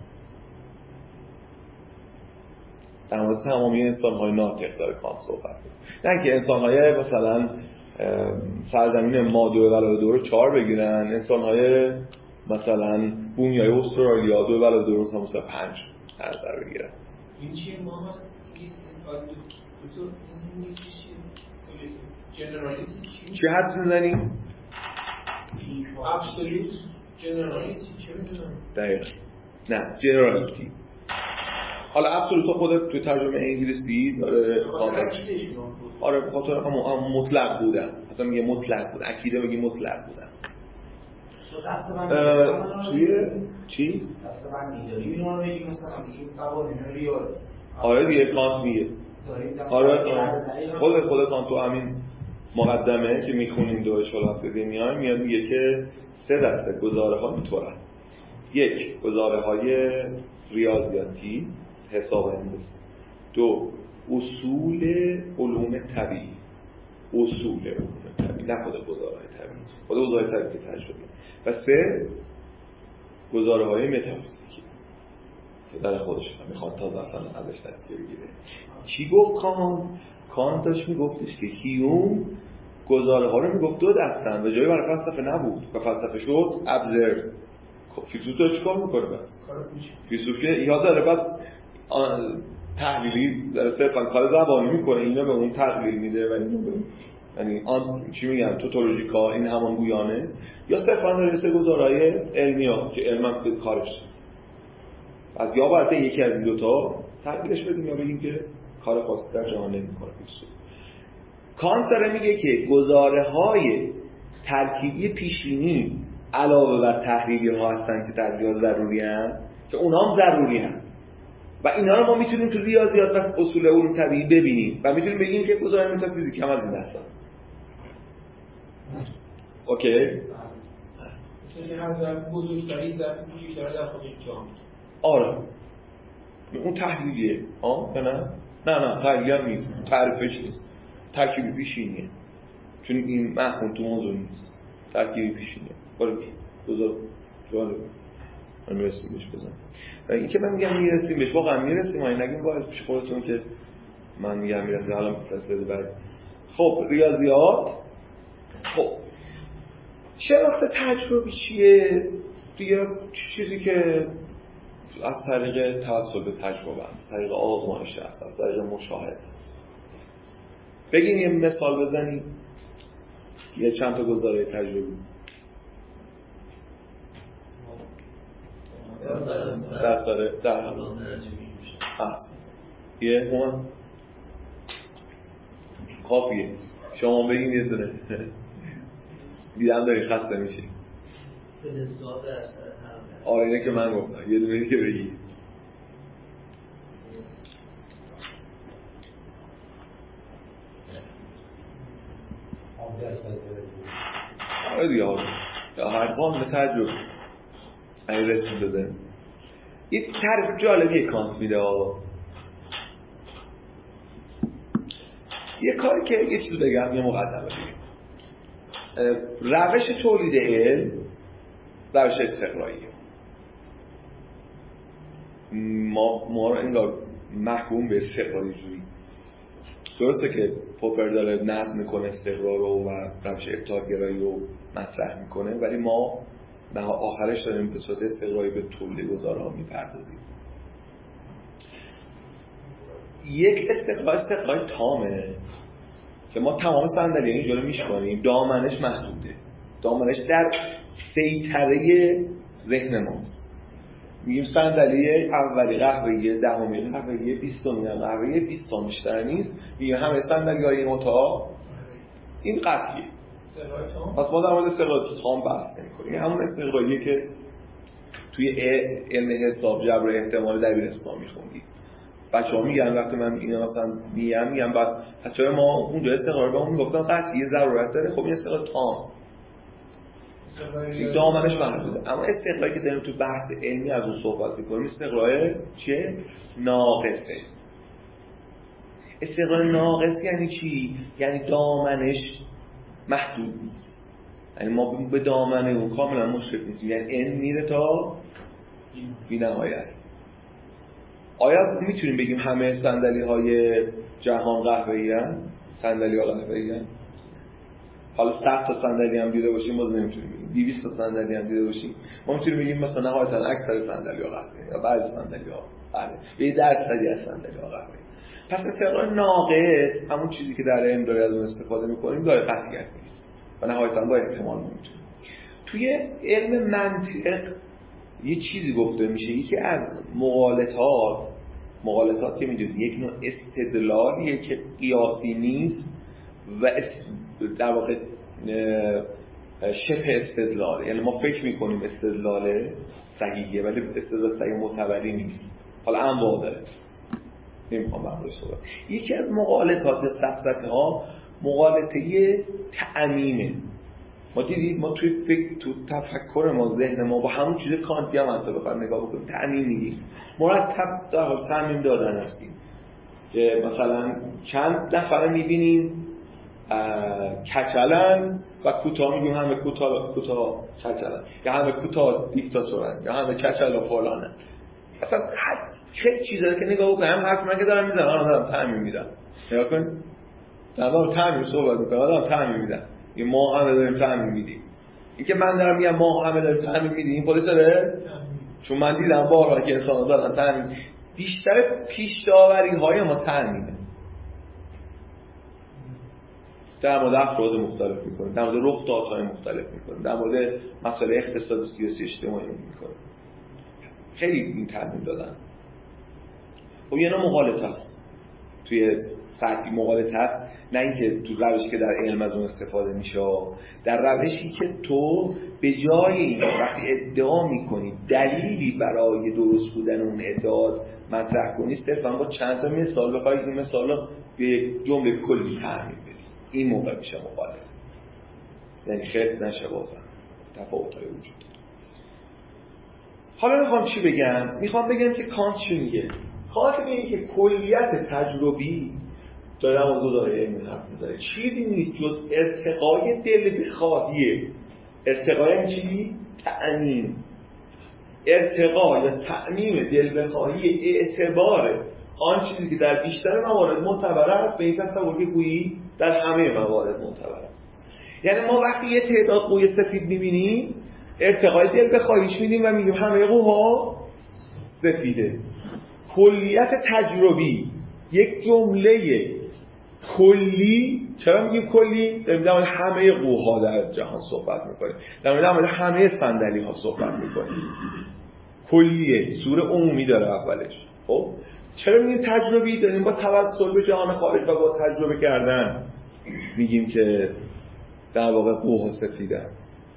در مورد تمامی انسان‌های ناطق داره کانت صحبت می‌کنه. نه که انسان‌های مثلا سرزمین ما دو علاوه دو رو چهار بگیرن، انسان‌های مثلا بومیای استرالیا دو علاوه دو رو مثلا پنج در نظر بگیرن. این چیه ما ها دکتر این چیه جنرالیتی چی حدس میزنیم؟ ابسولوت جنرالیتی چه میدونم دقیقا نه جنرالیتی. حالا ابسولوت خود توی ترجمه انگلیسی داره آره به خاطر مطلق بودن، اصلا میگه مطلق بود، عقیده میگه مطلق بودن. توی چی؟ دستبندی داریم اینا رو بگیم مثلا بگیم قوانین ریاضی. آره دیگه کانت میگه. آره خود خود کانت تو همین مقدمه که میخونیم دو اشاره هفته میایم میاد میگه که سه دسته گزاره ها اینطورن. یک گزاره های ریاضیاتی حساب هندسی، دو اصول علوم طبیعی، اصول علوم طبیعی نه خود گزاره های طبیعی، خود گزاره طبیعی که تجربه، و سه گزاره های متافیزیکی که در خودش میخواد تازه اصلا ازش تصویر بگیره. چی گفت کانت؟ کانت داشت میگفتش که هیوم گزاره ها رو میگفت دو دستن و جایی برای فلسفه نبود و فلسفه شد ابزرو. فیلسوف داره چیکار میکنه؟ بس فیلسوف که یاد داره بس تحلیلی داره صرفا کار زبانی میکنه، اینو به اون تحلیل میده و اینو به اون، یعنی آن چی میگن توتولوژیکا، این همان گویانه، یا صرفا داره سه گزارهای علمی ها که علم به کارش. از یا باید یکی از این دوتا تحلیلش بدیم یا بگیم که کار خاصی در جهان نمیکنه فیلسوف. کانت داره میگه که گزاره های ترکیبی پیشینی علاوه بر تحلیلی ها هستن که تحلیلی ها ضروری هستن، که اونا هم ضروری هستن و اینا رو ما میتونیم تو ریاضیات و اصول علوم طبیعی ببینیم و میتونیم بگیم که گزاره متافیزیک هم از این دسته. اوکی؟ مثل هر ضرب بزرگتری ضرب کوچکتر در خودش جا میده. آره اون تحلیلیه ها یا نه؟ نه نه تحلیلی هم نیست، تعریفش نیست، ترکیبی پیشینیه، چون این محکوم تو موضوع نیست، ترکیبی پیشینیه. برای بزرگ جالب من میرسیم بهش بزن و این که من میگم میرسیم بهش، واقعا میرسیم، این نگیم باید پیش خودتون که من میگم میرسیم حالا فرسته بعد. خب ریاضیات، خب شناخت تجربی چیه؟ دیگه چیزی که از طریق توسل به تجربه است، طریق آزمایش است، از طریق مشاهده است. بگین یه مثال بزنیم، یه چند تا گزاره تجربی در ساره در همون احسن یه همان کافیه. شما بگین یه دونه دیدم داری خسته میشی. آره اینه که من گفتم یه دونه دیگه بگی. آره دیگه آره یا هر قانون تجربه این رسیم بزنیم. یه تعریف جالبیه کانت میده. یه کاری که یه چیز بگم یه مقدمه بگم. روش تولید علم روش استقراییه. ما ما رو انگار محکوم به استقراری جوری. درسته که پوپر داره نقد میکنه استقرار رو و روش ابطال‌گرایی رو مطرح میکنه، ولی ما به آخرش داریم به صورت استقرایی به تولید گزاره‌ها میپردازیم. یک استقرار استقرار تامه که ما تمام صندلی اینجا رو میشکنیم، دامنش محدوده، دامنش در سیطره ذهن ماست. میگیم صندلی اولی قهوه‌ای، دهمی قهوه‌ای، بیستمی قهوه‌ای، بیستم بیشتر نیست. میگیم همه صندلی‌های این اتاق این قطعیه. پس ما در مورد استقلال تام بحث نمی‌کنیم. این همون استقلالیه که توی علم حساب جبر احتمال دبیرستان می‌خوندیم. بچه‌ها میگن وقتی من اینا مثلا میگم میگم بعد بچه‌ها ما اونجا استقلال به اون میگفتن قطعی ضرورت داره. خب این استقلال تام دامنش محدوده. اما استقلالی که داریم تو بحث علمی از اون صحبت می‌کنیم استقلال چیه؟ ناقصه. استقلال ناقص یعنی چی؟ یعنی دامنش محدود نیست. یعنی ما به دامنه اون کاملا مشرف نیستیم. یعنی این میره تا بی‌نهایت. آیا میتونیم بگیم همه صندلی‌های جهان قهوه‌ای ان؟ صندلی‌ها قهوه‌ای ان؟ حالا صد تا صندلی هم دیده باشیم باز نمیتونیم بگیم. دویست تا صندلی هم دیده باشیم ما میتونیم بگیم مثلا نهایتاً اکثر صندلی‌ها قهوه‌ای یا بعضی صندلی‌ها قهوه‌ای. به درصدی از صندلی‌ها قهوه‌ای. پس استقلال ناقص همون چیزی که در علم داره از اون استفاده می‌کنیم داره قطعیت نیست و نهایتاً با احتمال نمیتونیم. توی علم منطق یه چیزی گفته میشه، یکی از مغالطات مغالطات که میدونید یک نوع استدلالیه که قیاسی نیست و در واقع شبه استدلال، یعنی ما فکر میکنیم استدلال صحیحه ولی استدلال صحیح معتبری نیست. حالا انواع داره نمیخوام بحثش کنم. یکی از مغالطات سفسطه ها مغالطه تعمیمه. ما دیدید ما توی فکر تو تفکر ما ذهن ما با همون چیز کانتی هم حتی بخوایم نگاه بکنیم تعمیم میدیم، مرتب در حال تعمیم دادن هستیم که مثلا چند نفر میبینیم کچلن و کوتاه میگیم همه کوتاه کوتاه کچلن یا همه کوتاه دیکتاتورن یا همه کچل و فلانن. اصلا خیلی چیزایی که نگاه بکنم حرف من که دارم میزنم آدم دارم تعمیم میدم. نگاه کن دارم تعمیم صحبت میکنم دارم تعمیم میدم. این ما همه داریم تعمیم میدیم. این که من دارم میگم ما همه داریم تعمیم میدیم این پلیس داره؟ چون من دیدم بارها که انسان دارن تعمیم. بیشتر پیش داوری های ما تعمیمه. در مورد افراد مختلف میکنیم، در مورد رخدادهای مختلف میکنیم، در مورد مسائل اقتصادی سیاسی اجتماعی میکنیم. خیلی این تعمیم دادن. خب یه نوع مغالطه است. توی سطحی مغالطه است، نه اینکه تو روشی که در علم از اون استفاده میشه، در روشی که تو به جای این وقتی ادعا میکنی دلیلی برای درست بودن اون ادعا مطرح کنی صرفا با چند تا مثال بخوای این مثالا به جمله کلی تعمیم بدی، این موقع میشه مغالطه. یعنی خیلی نشه بازم تفاوت‌های وجود داره. حالا میخوام چی بگم؟ میخوام بگم که کانت چی میگه؟ کانت میگه که کلیت تجربی داره اما دو داره علمی حرف میزنه چیزی نیست جز ارتقای دل بخواهیه. ارتقای یعنی چی؟ تعمیم. ارتقا یا تعمیم دل بخواهی اعتبار آن چیزی که در بیشتر موارد معتبر است به این تصور که گویی در همه موارد معتبر است. یعنی ما وقتی یه تعداد قوی سفید میبینیم ارتقای دل بخواهیش میدیم و میگیم همه قوها سفیده. کلیت تجربی یک جمله کلی. چرا میگیم کلی؟ در مورد همه قوها در جهان صحبت میکنیم، در مورد همه صندلی ها صحبت میکنیم. کلیه، سور عمومی داره اولش. خب چرا میگیم تجربی؟ داریم با توسل به جهان خارج و با تجربه کردن میگیم که در واقع قوها سفیدن.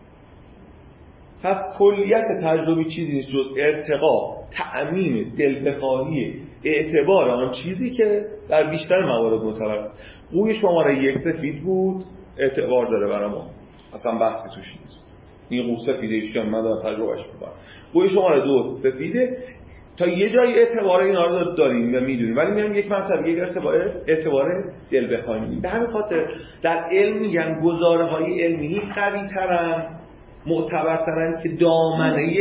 پس کلیت تجربی چیزی نیست جز ارتقا، تعمیم دل بخواهی اعتبار آن چیزی که در بیشتر موارد معتبر است. قوی شماره یک سفید بود اعتبار داره برای ما، اصلا بحثی توش نیست. این قو سفیده ایش که من دارم تجربهش میکنم. قوی شماره دو سفیده تا یه جای اعتبار اینا رو داریم و میدونیم، ولی میگم یک مرتبه یک ارتبار اعتبار دل بخواهیم. به همین خاطر در علم میگن گزاره های علمی قوی ترن معتبرترن که دامنه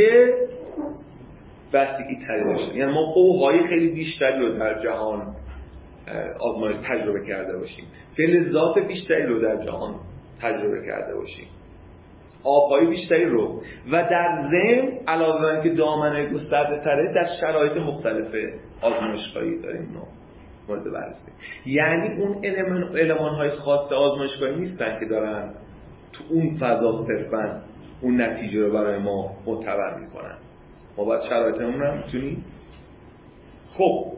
وسیعی تری داشتن. یعنی ما قوهای خیلی بیشتری رو در جهان آزمایش تجربه کرده باشیم، فلزات بیشتری رو در جهان تجربه کرده باشیم، آبهای بیشتری رو و در ضمن علاوه بر اینکه دامنه گسترده تره در شرایط مختلف آزمایشگاهی داریم نو مورد بررسی. یعنی اون المان های خاص آزمایشگاهی نیستن که دارن تو اون فضا صرفاً اون نتیجه رو برای ما معتبر میکنن. ما باید شرایطمون رو میتونیم. خب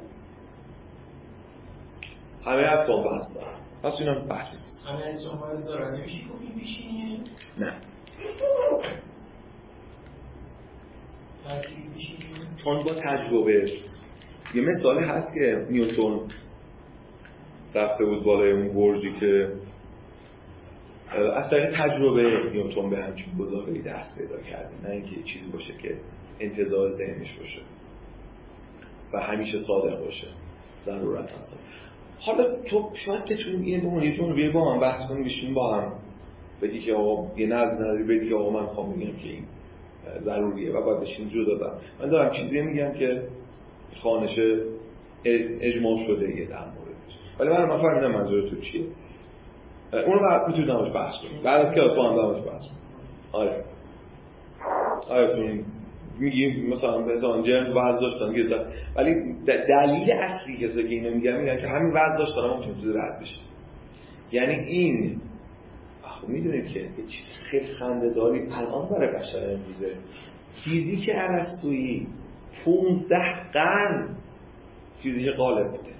همه از تو بحث دارن، پس اینا بحث نیست. همه از تو بحث دارن، نمیشه گفت این پیشینیه؟ نه ترکیبی پیشینیه؟ چون با تجربه یه مثالی هست که نیوتن رفته بود بالای اون برجی که از طریق تجربه نیوتن به همچین گزاره‌ای دست پیدا کرده، نه اینکه چیزی باشه که انتزاع ذهنش باشه و همیشه صادق باشه ضرورت هست. حالا تو شاید بتونیم این بمون یه جمله با هم بحث کنیم، بشیم با هم بگی که آقا یه نظر نداری، بگی که آقا من میخوام بگم که این ضروریه و باید بشیم جدا دادم. من دارم چیزی میگم که خانشه اجماع شده یه در موردش، ولی من من فهمیدم منظور تو چیه. اونو بعد میتونیم نماش بحث کنیم، بعد از کلاس با هم نماش بحث کنیم. آره آره چون میگیم مثلا مثلا جرم وزن داشتن گفتن، ولی دلیل اصلی که که اینو میگم میگن که همین وزن داشتن هم ممکنه چیز رد بشه. یعنی این خب میدونید که یه چیز خیلی خنده‌داری الان برای بشر امروزه، فیزیک ارسطویی پونزده قرن فیزیک غالب بوده.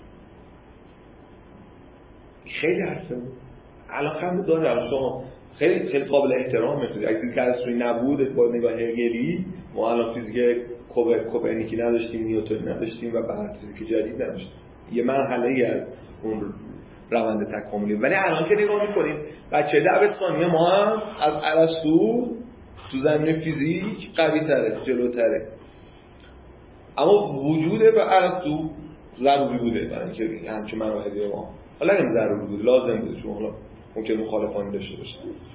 خیلی حرفه بود. الان خنده‌داری، الان شما خیلی خیلی قابل احترام می‌کنید. اگه فیزیک ارسطویی نبود با نگاه هگلی ما الان فیزیک کوپرنیکی نداشتیم، نیوتن نداشتیم و بعد فیزیک جدید نداشتیم. یه مرحله‌ای از اون روند تکاملی. ولی الان که نگاه می‌کنیم بچه دبستانی ما هم از ارسطو تو زمینه فیزیک قوی‌تره، جلوتره. اما وجود به ارسطو ضروری بوده برای اینکه همچین مراحلی ما حالا این ضروری بود، لازم بوده، چون حالا ممکن مخالفانی داشته باشه.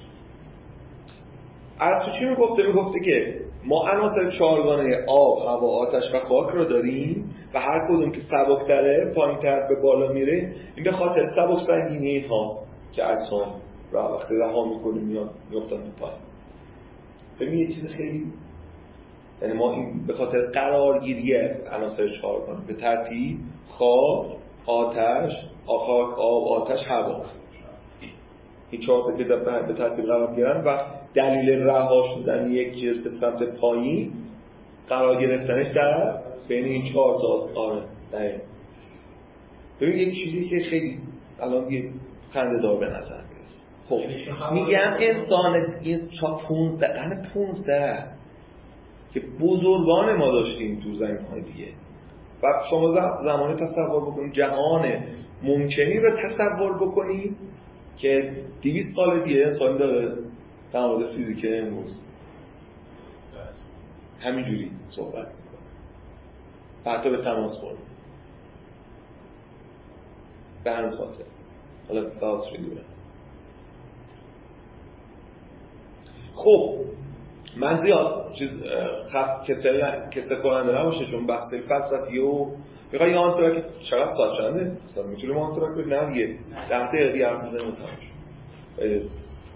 ارسطو چی میگفته؟ میگفته که ما عناصر چهارگانه آب، هوا، آتش و خاک رو داریم و هر کدوم که سبک‌تره پایین‌تر به بالا میره، این به خاطر سبک سنگینی اینهاست که اجسام رو وقتی رها می‌کنیم میان میافتن تو پایین. ببین یه چیز خیلی، یعنی ما این به خاطر قرارگیری عناصر چهارگانه به ترتیب خاک، آتش، خاک، آب، آتش، هوا، این چهار تا که به ترتیب قرار می‌گیرن و دلیل رها شدن یک چیز به سمت پایین قرار گرفتنش در بین این چهار تا آره دقیقاً. ببین یک چیزی که خیلی الان یه خنده‌دار به نظر میاد. خب میگم انسان این چهار پونزده قرن پونزده که بزرگان ما داشتیم تو زمین‌های دیگه و شما زمانی تصور بکنید جهان ممکنی رو تصور بکنید که دویست سال دیگه انسان داره در مورد فیزیک امروز همینجوری صحبت میکنه و حتی به تماس خورد به همین خاطر. حالا باز شدی برم. خب من زیاد چیز خاص کسل کسل کننده نباشه چون بحث فلسفی و میخوای یه آنتورا که چقدر ساعت چنده مثلا میتونیم آنتورا کنیم نه دیگه ده دقیقه دیگه حرف میزنیم و تمام شد.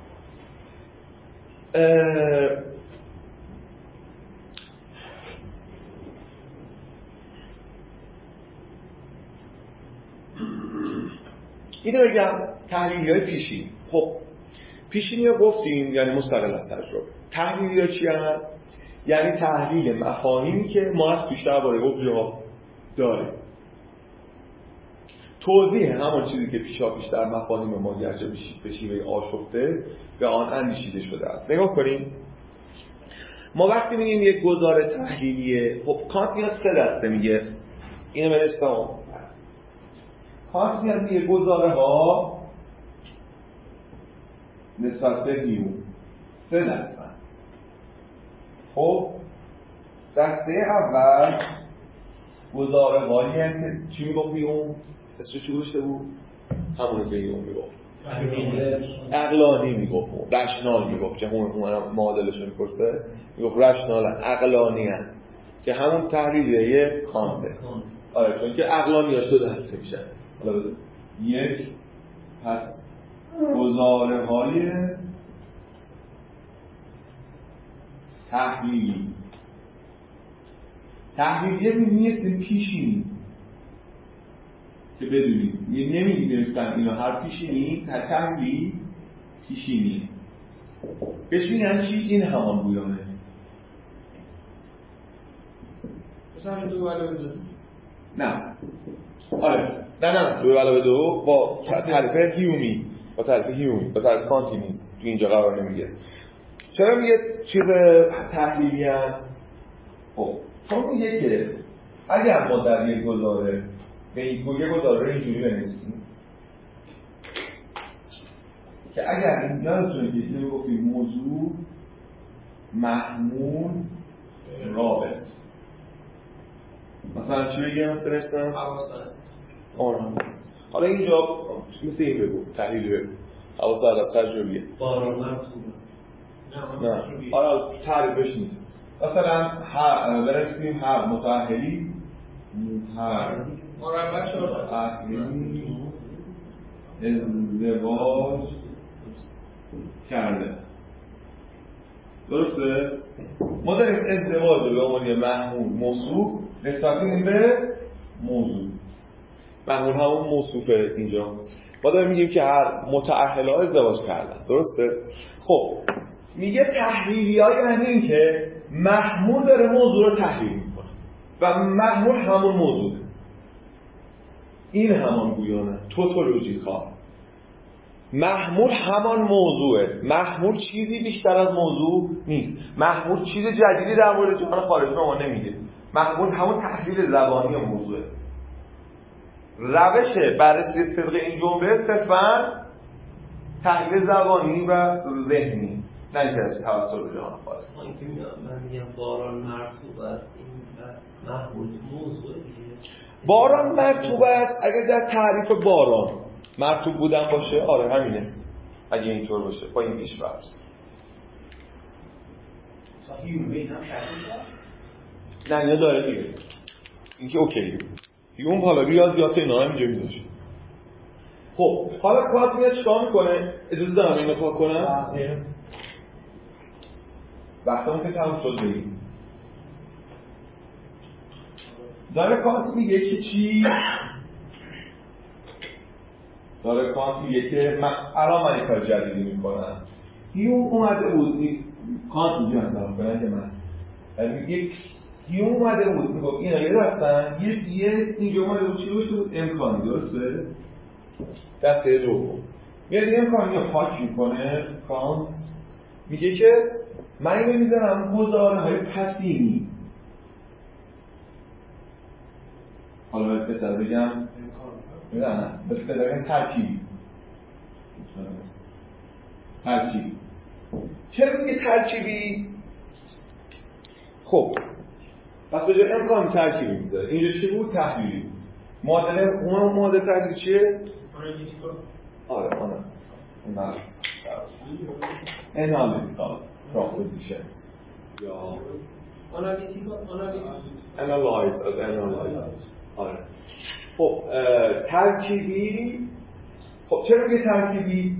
اینو بگم تحلیلی های پیشینی. خب پیشینی ها گفتیم یعنی مستقل از تجربه. تحلیلی ها چی هم؟ یعنی تحلیل مفاهیمی که ما از پیش درباره ابژه ها داریم، توضیح همون چیزی که پیشا پیش در مفاهیم ما گرچه به شیوه آشفته به آن اندیشیده شده است. نگاه کنیم ما وقتی میگیم یک گزاره تحلیلیه، خب کانت میاد سه دسته میگه، اینو بنویسم. کانت میاد میگه گزاره ها نسبت به هیوم سه دسته. خب دسته اول گزاره هایی که چی میگفت هیوم؟ اسمش چی گذاشته بود؟ همونو که هیوم میگفت عقلانی میگفت، رشنال میگفت که اون معادلشو میپرسه میگفت رشنالن، عقلانی‌ان که همون تحلیلیه کانته. آره چون که عقلانیاش دو دسته میشه. حالا بذار یک پس گزاره های تحلیلی تحلیلیه میمیسته پیشینی که بدونید یه نمیگی نوشتن اینا هر پیشینی هر تحلیلی پیشینی بهش میگن چی؟ این همان بویانه. مثلا دو علاوه دو. نه آره نه نه دو علاوه دو با تعریف هیومی با تعریف هیومی با تعریف کانتی نیست، تو اینجا قرار نمیگیره. چرا میگه چیز تحلیلی هم؟ خب چون میگه که اگر ما در یک گزاره به یک گزاره اینجوری بنویسیم که اگر این یادتونه که اینو گفتیم موضوع محمول رابط، مثلا چی بگم بنویسم؟ حواس هست. آره حالا اینجا مثل این بگو تحلیلی بگو حواس از تجربیه باران مرتوب است. نه آره تعریفش نیست. مثلا هر بنویسیم هر متأهلی هر مربع شد تحلیلی ازدواج کرده. درسته؟ ما داریم ازدواج رو به عنوان محمول موصوف نسبت میدیم به موضوع. محمول همون موصوفه اینجا. ما داریم میگیم که هر متأهل‌ها ازدواج کردن. درسته؟ خب میگه تحلیلی ها یعنی این که محمول داره موضوع رو تحلیل میکنه و محمول همون موضوعه. این همان گویانه توتولوژیکال. محمول همان موضوعه. محمول چیزی بیشتر از موضوع نیست. محمول چیز جدیدی در مورد جهان خارجی ما نمیگه. محمول همون تحلیل زبانی موضوعه. روش بررسی صدق این جمله صرفاً تحلیل زبانی و ذهنی، نه اینکه توسط جهان خارجی. من که من میگم باران مرطوب است، این محمول موضوع دیگه. باران مرطوب است اگر در تعریف باران مرطوب بودن باشه، آره همینه. اگه اینطور باشه با این پیش‌فرض. صحیح ببین هم شکل نه اینا داره دیگه. اینکه اوکی. هیوم حالا ریاضیات اینا هم اینجا میذاره. خب حالا کانت میاد چیکار میکنه؟ اجازه دارم اینو پاک کنم؟ وقتمون که تموم شد بریم. داره کانت میگه که چی؟ داره کانت میگه که من الان من یک کار جدیدی میکنم. هیوم اومده بود کانت میگه من دارم کنم که من یک هیوم اومده بود میگه اینا یه دستن یه یه اینجا اومده بود چی باشه بود امکانی. درسته؟ دسته دوم میاد این امکانی رو پاک میکنه. کانت میگه که من اینو میذارم گزاره های پسینی. حالا باید بهتر بگم نه نه مثل بگم ترکیبی. ترکیبی چرا میگه ترکیبی؟ خب پس به جای امکان ترکیبی میذاره. اینجا چی بود؟ تحلیلی بود. معادله اون معادله تحلیلی چیه؟ آنالیتیکال. آره آره اون انالیتیکال پروپوزیشنز یا آنالیتیکال آنالیتیکال انالایز از انالایز. آره خب ترکیبی. خب چرا میگه ترکیبی؟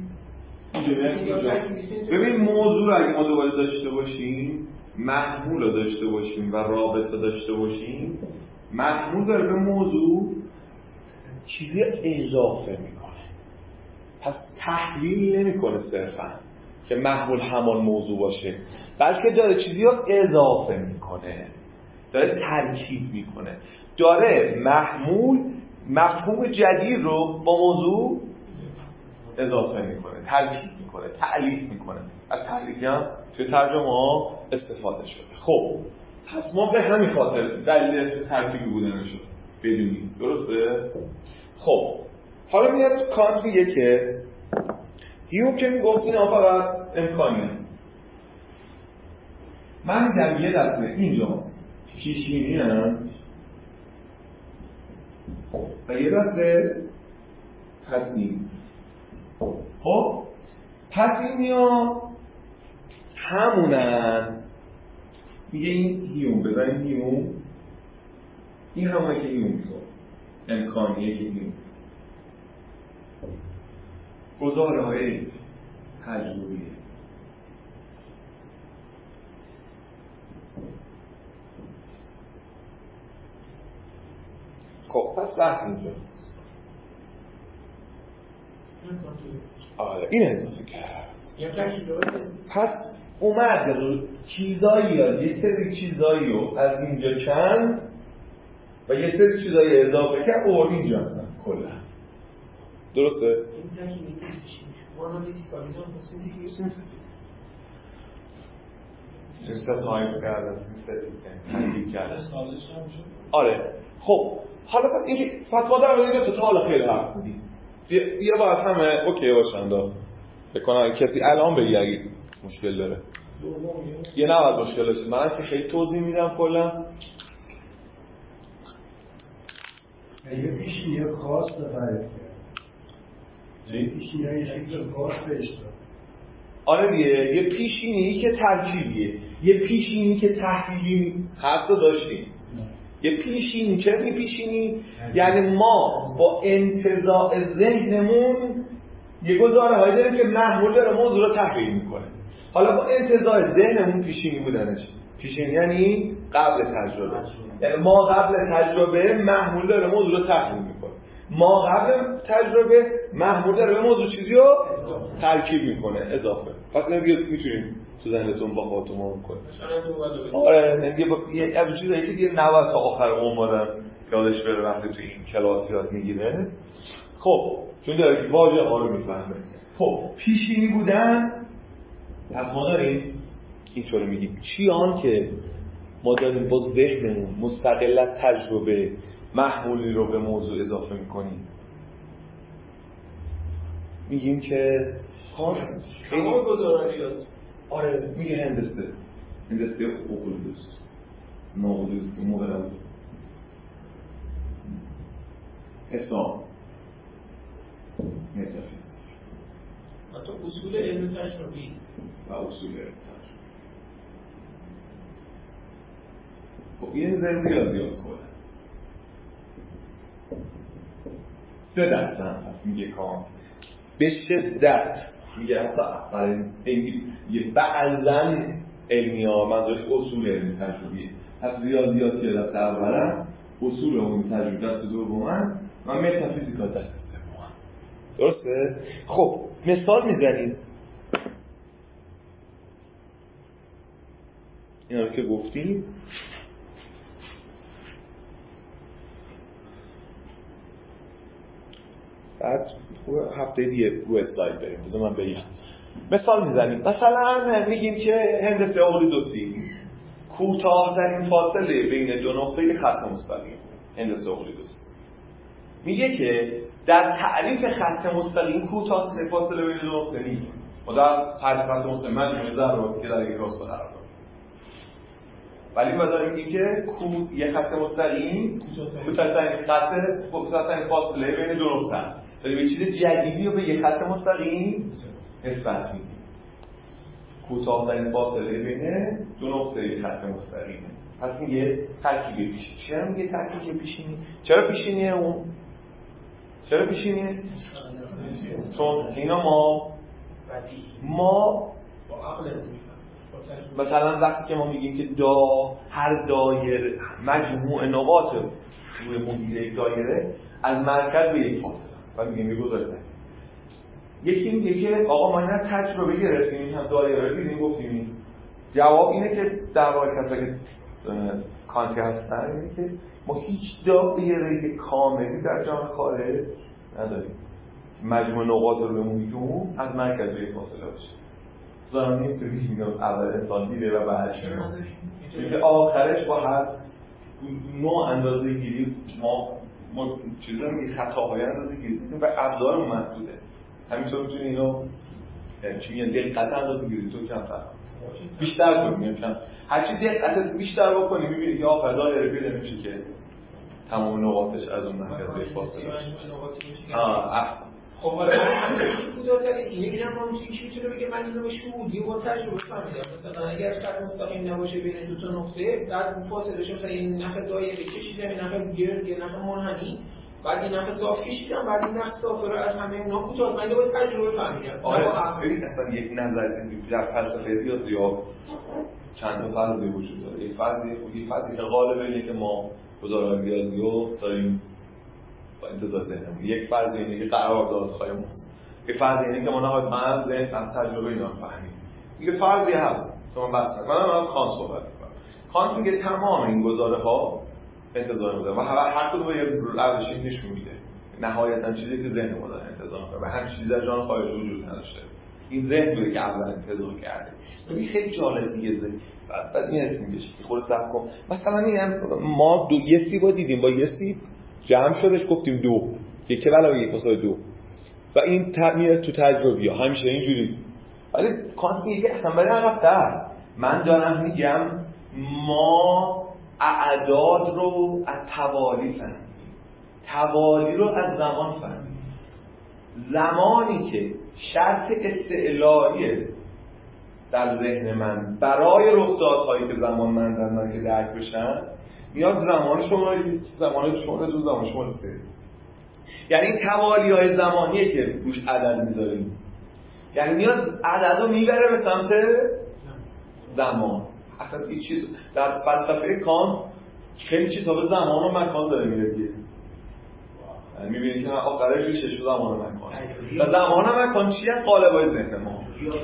ببین موضوع رو اگه ما دوباره داشته باشیم، محمول رو داشته باشیم و رابط رو داشته باشیم، محمول داره به موضوع چیزی اضافه میکنه. پس تحلیل نمیکنه صرفا که محمول همان موضوع باشه، بلکه داره چیزی رو اضافه میکنه، داره ترکیب میکنه، داره محمول مفهوم جدید رو با موضوع اضافه میکنه، ترکیب میکنه، تعلیق میکنه. از تعلیقی هم توی ترجمه ها استفاده شده. خب پس ما به همین خاطر دلیل ترکیبی بودنش رو بدونیم. درسته؟ خب حالا میاد کانت میگه که هیوم که میگفت اینا فقط امکانیه. من میگم یه دسته اینجاست پیشینی هم و یه دسته پسینی. خب پسینی ها همونن. میگه این هیوم بزنیم هیوم، این همونه که هیوم میگه امکانیه که هیوم گزاره های تجربیه. خب پس بحث اینجاست. آره این اضافه کرد. یه تشکیل پس اومد چیزایی یاد یه سری چیزایی رو از اینجا کند و یه سری چیزایی اضافه کرد اورد اینجا هستن کلا. درسته؟ این تکی نیست چی میشه؟ آنالیتیکالیزم سینتیک سینتیک سینتزایز کردن سینتتیک تحلیل کردن. آره خب حالا پس اینکه فتوا در مورد دو تا حالا خیلی حرف زدیم. یه باید همه اوکی باشن دا فکر کنم کسی الان بگی اگه مشکل داره یه نباید مشکل داشته. من که خیلی توضیح میدم کلا یه پیشینی خاص بفرد چی؟ پیشینی های شکل خاص بهش داد. آره دیگه یه پیشینی که ترکیبیه یه پیشینی که تحلیلی هست داشتیم یه پیشینی چرا یه پیشینی؟ یعنی ما با انتزاع ذهنمون یه گزاره هایی داریم که محمول داره موضوع رو تحلیل میکنه. حالا با انتزاع ذهنمون پیشینی بودنه چی؟ پیشینی یعنی قبل تجربه. یعنی ما قبل تجربه محمول داره موضوع رو تحلیل میکنه. ما قبل تجربه محمول داره به موضوع چیزی رو ترکیب میکنه اضافه. پس اینو دیگه میتونیم تو ذهنتون با خودتون مرور کنید. آره دیگه یه از چیزایی که دیگه نباید تا آخر عمر یادش بره وقتی تو این کلاس یاد میگیره. خب چون داره واژه ها رو میفهمه. خب پیشینی بودن پس ما داریم اینطوری میگیم چی آن که ما داریم با ذهنمون مستقل از تجربه محمولی رو به موضوع اضافه میکنیم. میگیم که خیلی گزاره ریاضی. آره میگه هندسه هندسه اوکولوس نوولوس مورد حساب متافیزیک حتی اصول علم تجربی و اصول علم تجربی. خب این ضمن ریاضیات کنه سه دسته هم هست میگه کانت به شدت میگه حتی برای یه بعضن علمی ها منظورش اصول علمی تجربیه. پس ریاضیاتی دست اولم اصول علمی تجربی دست دومن و متافیزیکا دست سوم. درسته؟ خب مثال میزنیم اینا رو که گفتیم. بعد هفته دیگه رو اسلاید بریم بذار من بگم. مثال میزنیم مثلا میگیم که هندسه اقلیدوسی کوتاه‌ترین فاصله بین دو نقطه خط مستقیم هندسه اقلیدوسی میگه که در تعریف خط مستقیم کوتاه‌ترین فاصله بین دو نقطه نیست. ما در تعریف خط مستقیم مجموعه ذراتی که در یک راستا قرار دارن. ولی ما داریم میگیم که کو یک خط مستقیم کوتاه‌ترین خط کوتاه‌ترین فاصله بین دو نقطه است. ولی به چیز جدیدی رو به یک خط مستقیم نسبت میدیم. کوتاه‌ترین فاصله بین دو نقطه خط مستقیمه. پس میگه ترکیب پیشینی. چرا میگه ترکیب پیشینی؟ چرا پیشینیه اون؟ چرا پیشینیه؟ چون اینا ما ما با عقل مثلا وقتی که ما میگیم که دا هر دایره مجموع نقاط روی محیط یک دایره از مرکز به یک فاصله و میگیم میگذاریم. یکی میگه که آقا ما اینا تجربه گرفتیم این هم دایره رو دیدیم گفتیم. جواب اینه که در واقع کسایی که کانتی هستن اینه که ما هیچ دایره کاملی در جهان خارج نداریم مجموع نقاط رو به محیط اون از مرکز به یک فاصله باشه. زمان نمیتونی میگم اول انسان دیده و بعد شما چون که آخرش با هر نوع اندازه گیری ما ما چیزا میگه خطاهای اندازه گیری و ابزارمون محدوده. همینطور میتونی اینو چی میگن دقت اندازه گیری تو کمتر بیشتر کنی کم هر چی دقت بیشتر بکنی میبینی که آخر دایره پیدا میشه که تمام نقاطش از اون مرکز به فاصله باشه. آه احسن. خب حالا من کوتاه‌ترین اینه میرم ما میتونی کی میتونه بگه من اینو به شهودی با تجربه فهمیدم. مثلا اگر خط مستقیم نباشه بین دو تا نقطه بعد فاصلهش مثلا این نخ دایره کشیدم این نخ گرد یه نخ منحنی بعد این نخ صاف کشیدم بعد این نخ صاف رو از همه اونا کوتاه من با تجربه فهمیدم. آره ببین اصلا یک نظر در فلسفه ریاضی ها چند تا فرضی وجود داره. یک فرضی یک فرضی که غالبه اینه که ما گزارهای ریاضی رو داریم با انتزاع ذهنمون. یک فرض اینه که قراردادهای ماست. یه فرض اینه که ما نهایت من از ذهن از تجربه اینا فهمیم. یه فرضی هست مثلا من بحث من من کانت صحبت می‌کنم. کانت میگه تمام این گزاره‌ها انتظار می‌داره و هر هر کدوم یه روشی نشون میده. نهایتاً چیزی که ذهن ما داره انتظار می‌کنه و هر چیزی در جهان خارج وجود نداشته. این ذهن بوده که اول انتظار کرده. این خیلی جالب دیگه ذهن. بعد بعد میرسیم بهش که خود صبر کن. مثلا میگم ما دو یه سیب رو دیدیم با یه سیب جمع شدش گفتیم دو. یک علاوه یک مساوی دو. و این میره تو تجربیه همیشه اینجوری. ولی کانت میگه اصلا برای عقب‌تر. من دارم میگم ما اعداد رو از توالی فهمیم. توالی رو از زمان فهمیم. زمانی که شرط استعلاییه در ذهن من برای رخدادهایی که زمان من دارن که درک بشن میاد زمان شما زمان شما دو زمان شما سه. یعنی این توالی های زمانیه که روش عدد میذاریم. یعنی میاد عدد رو میبره به سمت زمان. اصلا این چیز در فلسفه کانت خیلی چیزها به زمان و مکان داره میره دیگه. یعنی میبینید که آخرش روی شش زمان و مکان. و زمان و مکان چیه؟ قالب‌های ذهن ما.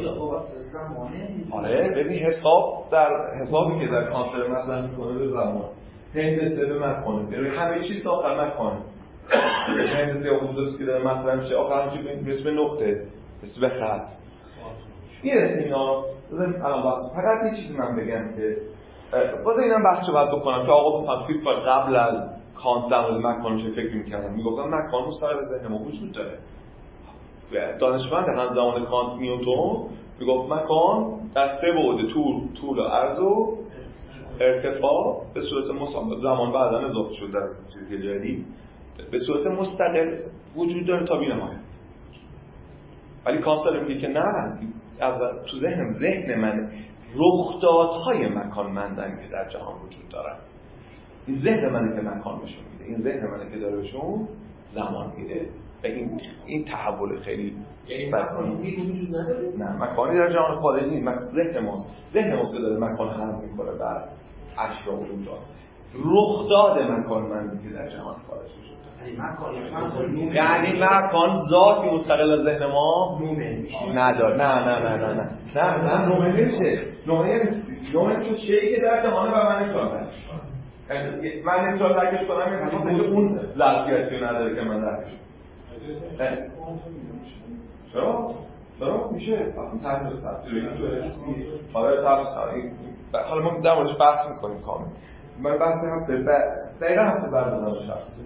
آره ببین حساب در حسابی که در کانت داره مطرح میکنه به زمان. هندسه به مکانه. ببین همه چیز تا آخر مکانه. هندسه یا حدوثی که داره مطرح میشه آخر میشه مثل نقطه، مثل خط. میرسیم اینا الان بحث فقط یه چیزی من بگم که باز اینم بحث رو باید بکنم که آقا مثلا فیزیک قبل از کانت در مورد مکانش فکر می‌کردم میگفتم مکان مستقل ذهن ما وجود داره. دانشمند همزمان کانت نیوتن میگفت مکان در سه بعد طول طول و عرض و ارتفاع به صورت مستقل زمان بعداً اضافه شده از چیزی که جدید به صورت مستقل وجود داره تا بی‌نهایت. ولی کانت داره میگه که نه اول تو ذهنم ذهن من رخدادهای مکانمندن که در جهان وجود دارن. این ذهن منه که مکان بهشون میده، این ذهن منه که داره بهشون زمان میده. و این این تحول خیلی یعنی مکانی وجود نداره؟ نه مکانی در جهان خارجی نیست، مکان ذهن ماست. ذهن ماست که داره مکان حمل میکنه بر اشیا و روزا. رخداد مکانمندی که در جهان خارج وجود داره. یعنی مکان ذاتی مستقل از ذهن ما نداره. نه نه نه نه نه نه نه نومه نمیشه. نومه نمیشه. نومه چون شیئی که در جهانه و من نمیتونم من نمیتونم درکش کنم یه خاطر اینکه اون ظرفیتی رو نداره که من درکش کنم. چرا؟ چرا؟ میشه اصلا تحلیل تفسیر این تو هستی حالا تفسیر حالا ما در موردش بحث میکنیم کامل. من بحث هفته دقیقا هفته بعد دارم شخصی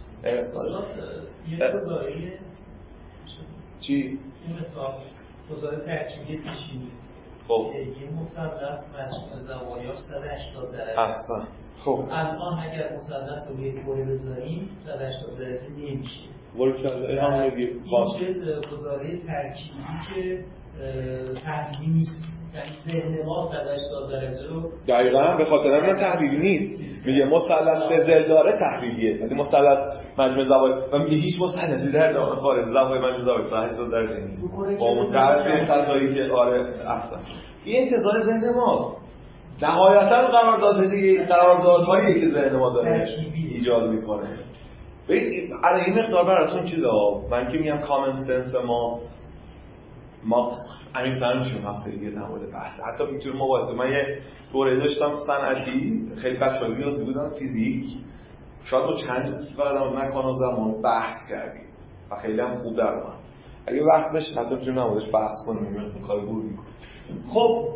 یه گزاری چی؟ این مثلا گزاره ترکیبی پیشینی خب یه مثلث مجموع زوایاش صد و هشتاد درجه احسن. خب الان اگر مثلث رو روی کره بذاریم صد و هشتاد درجه نمیشه. ورکل همون دیگه باز این گزاره ترکیبی که تحلیلی نیست. یعنی ذهن ما صد و هشتاد درجه رو دقیقاً به خاطر همین تحلیلی نیست. میگه مثلث سه ضلع داره تحلیلیه ولی مثلث مجموع زوایای و میگه هیچ مثلثی در جهان خارج زوایای مجموع زوایای صد و هشتاد درجه نیست. با اون طرح فضایی که آره احسن. این انتظار ذهن ماست. نهایتاً قرارداد دیگه قراردادهایی که ذهن ما داره ایجاد میکنه. ببین الان این مقدار براتون چیزا من که میگم کامن سنس ما ما همین فهمشون هفته دیگه در مورد بحث حتی میتونم مباحثه. من یه دوره داشتم صنعتی خیلی بچه‌ها نیازی بودن فیزیک شاید ما چند تا فقط در مورد مکان و زمان بحث کردیم و خیلی هم خوب در اومد. اگه وقت بشه حتی میتونیم در موردش بحث کنیم این کار بود میکنیم. خب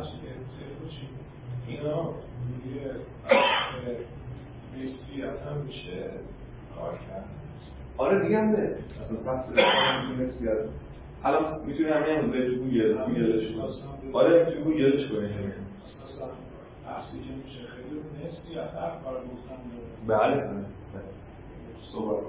اینا میگه نسبیت هم میشه کار کرد. آره میگم ده اصلا فصل نسبیت الان میتونی همین هم به گوگل گوگلش کنی. آره میتونی گوگلش کنی. اساسا بحثی که میشه خیلی رو نسبیت هر کار گفتن داره. بله بله صحبت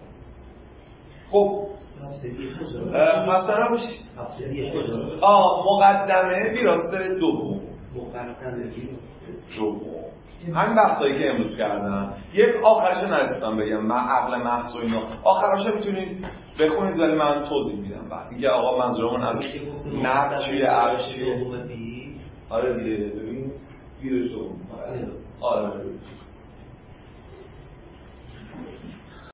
خب مثلا باشی آه مقدمه ویراست دوم مقدمه ویراست دوم همین بحثایی که امروز کردم یک آخرش نرسیدم بگم من عقل محض و اینا آخرش میتونید بخونید ولی من توضیح میدم بعد اینکه آقا منظورمون از نقد چیه عقل چیه آره دیگه ببین ویرش دوم آره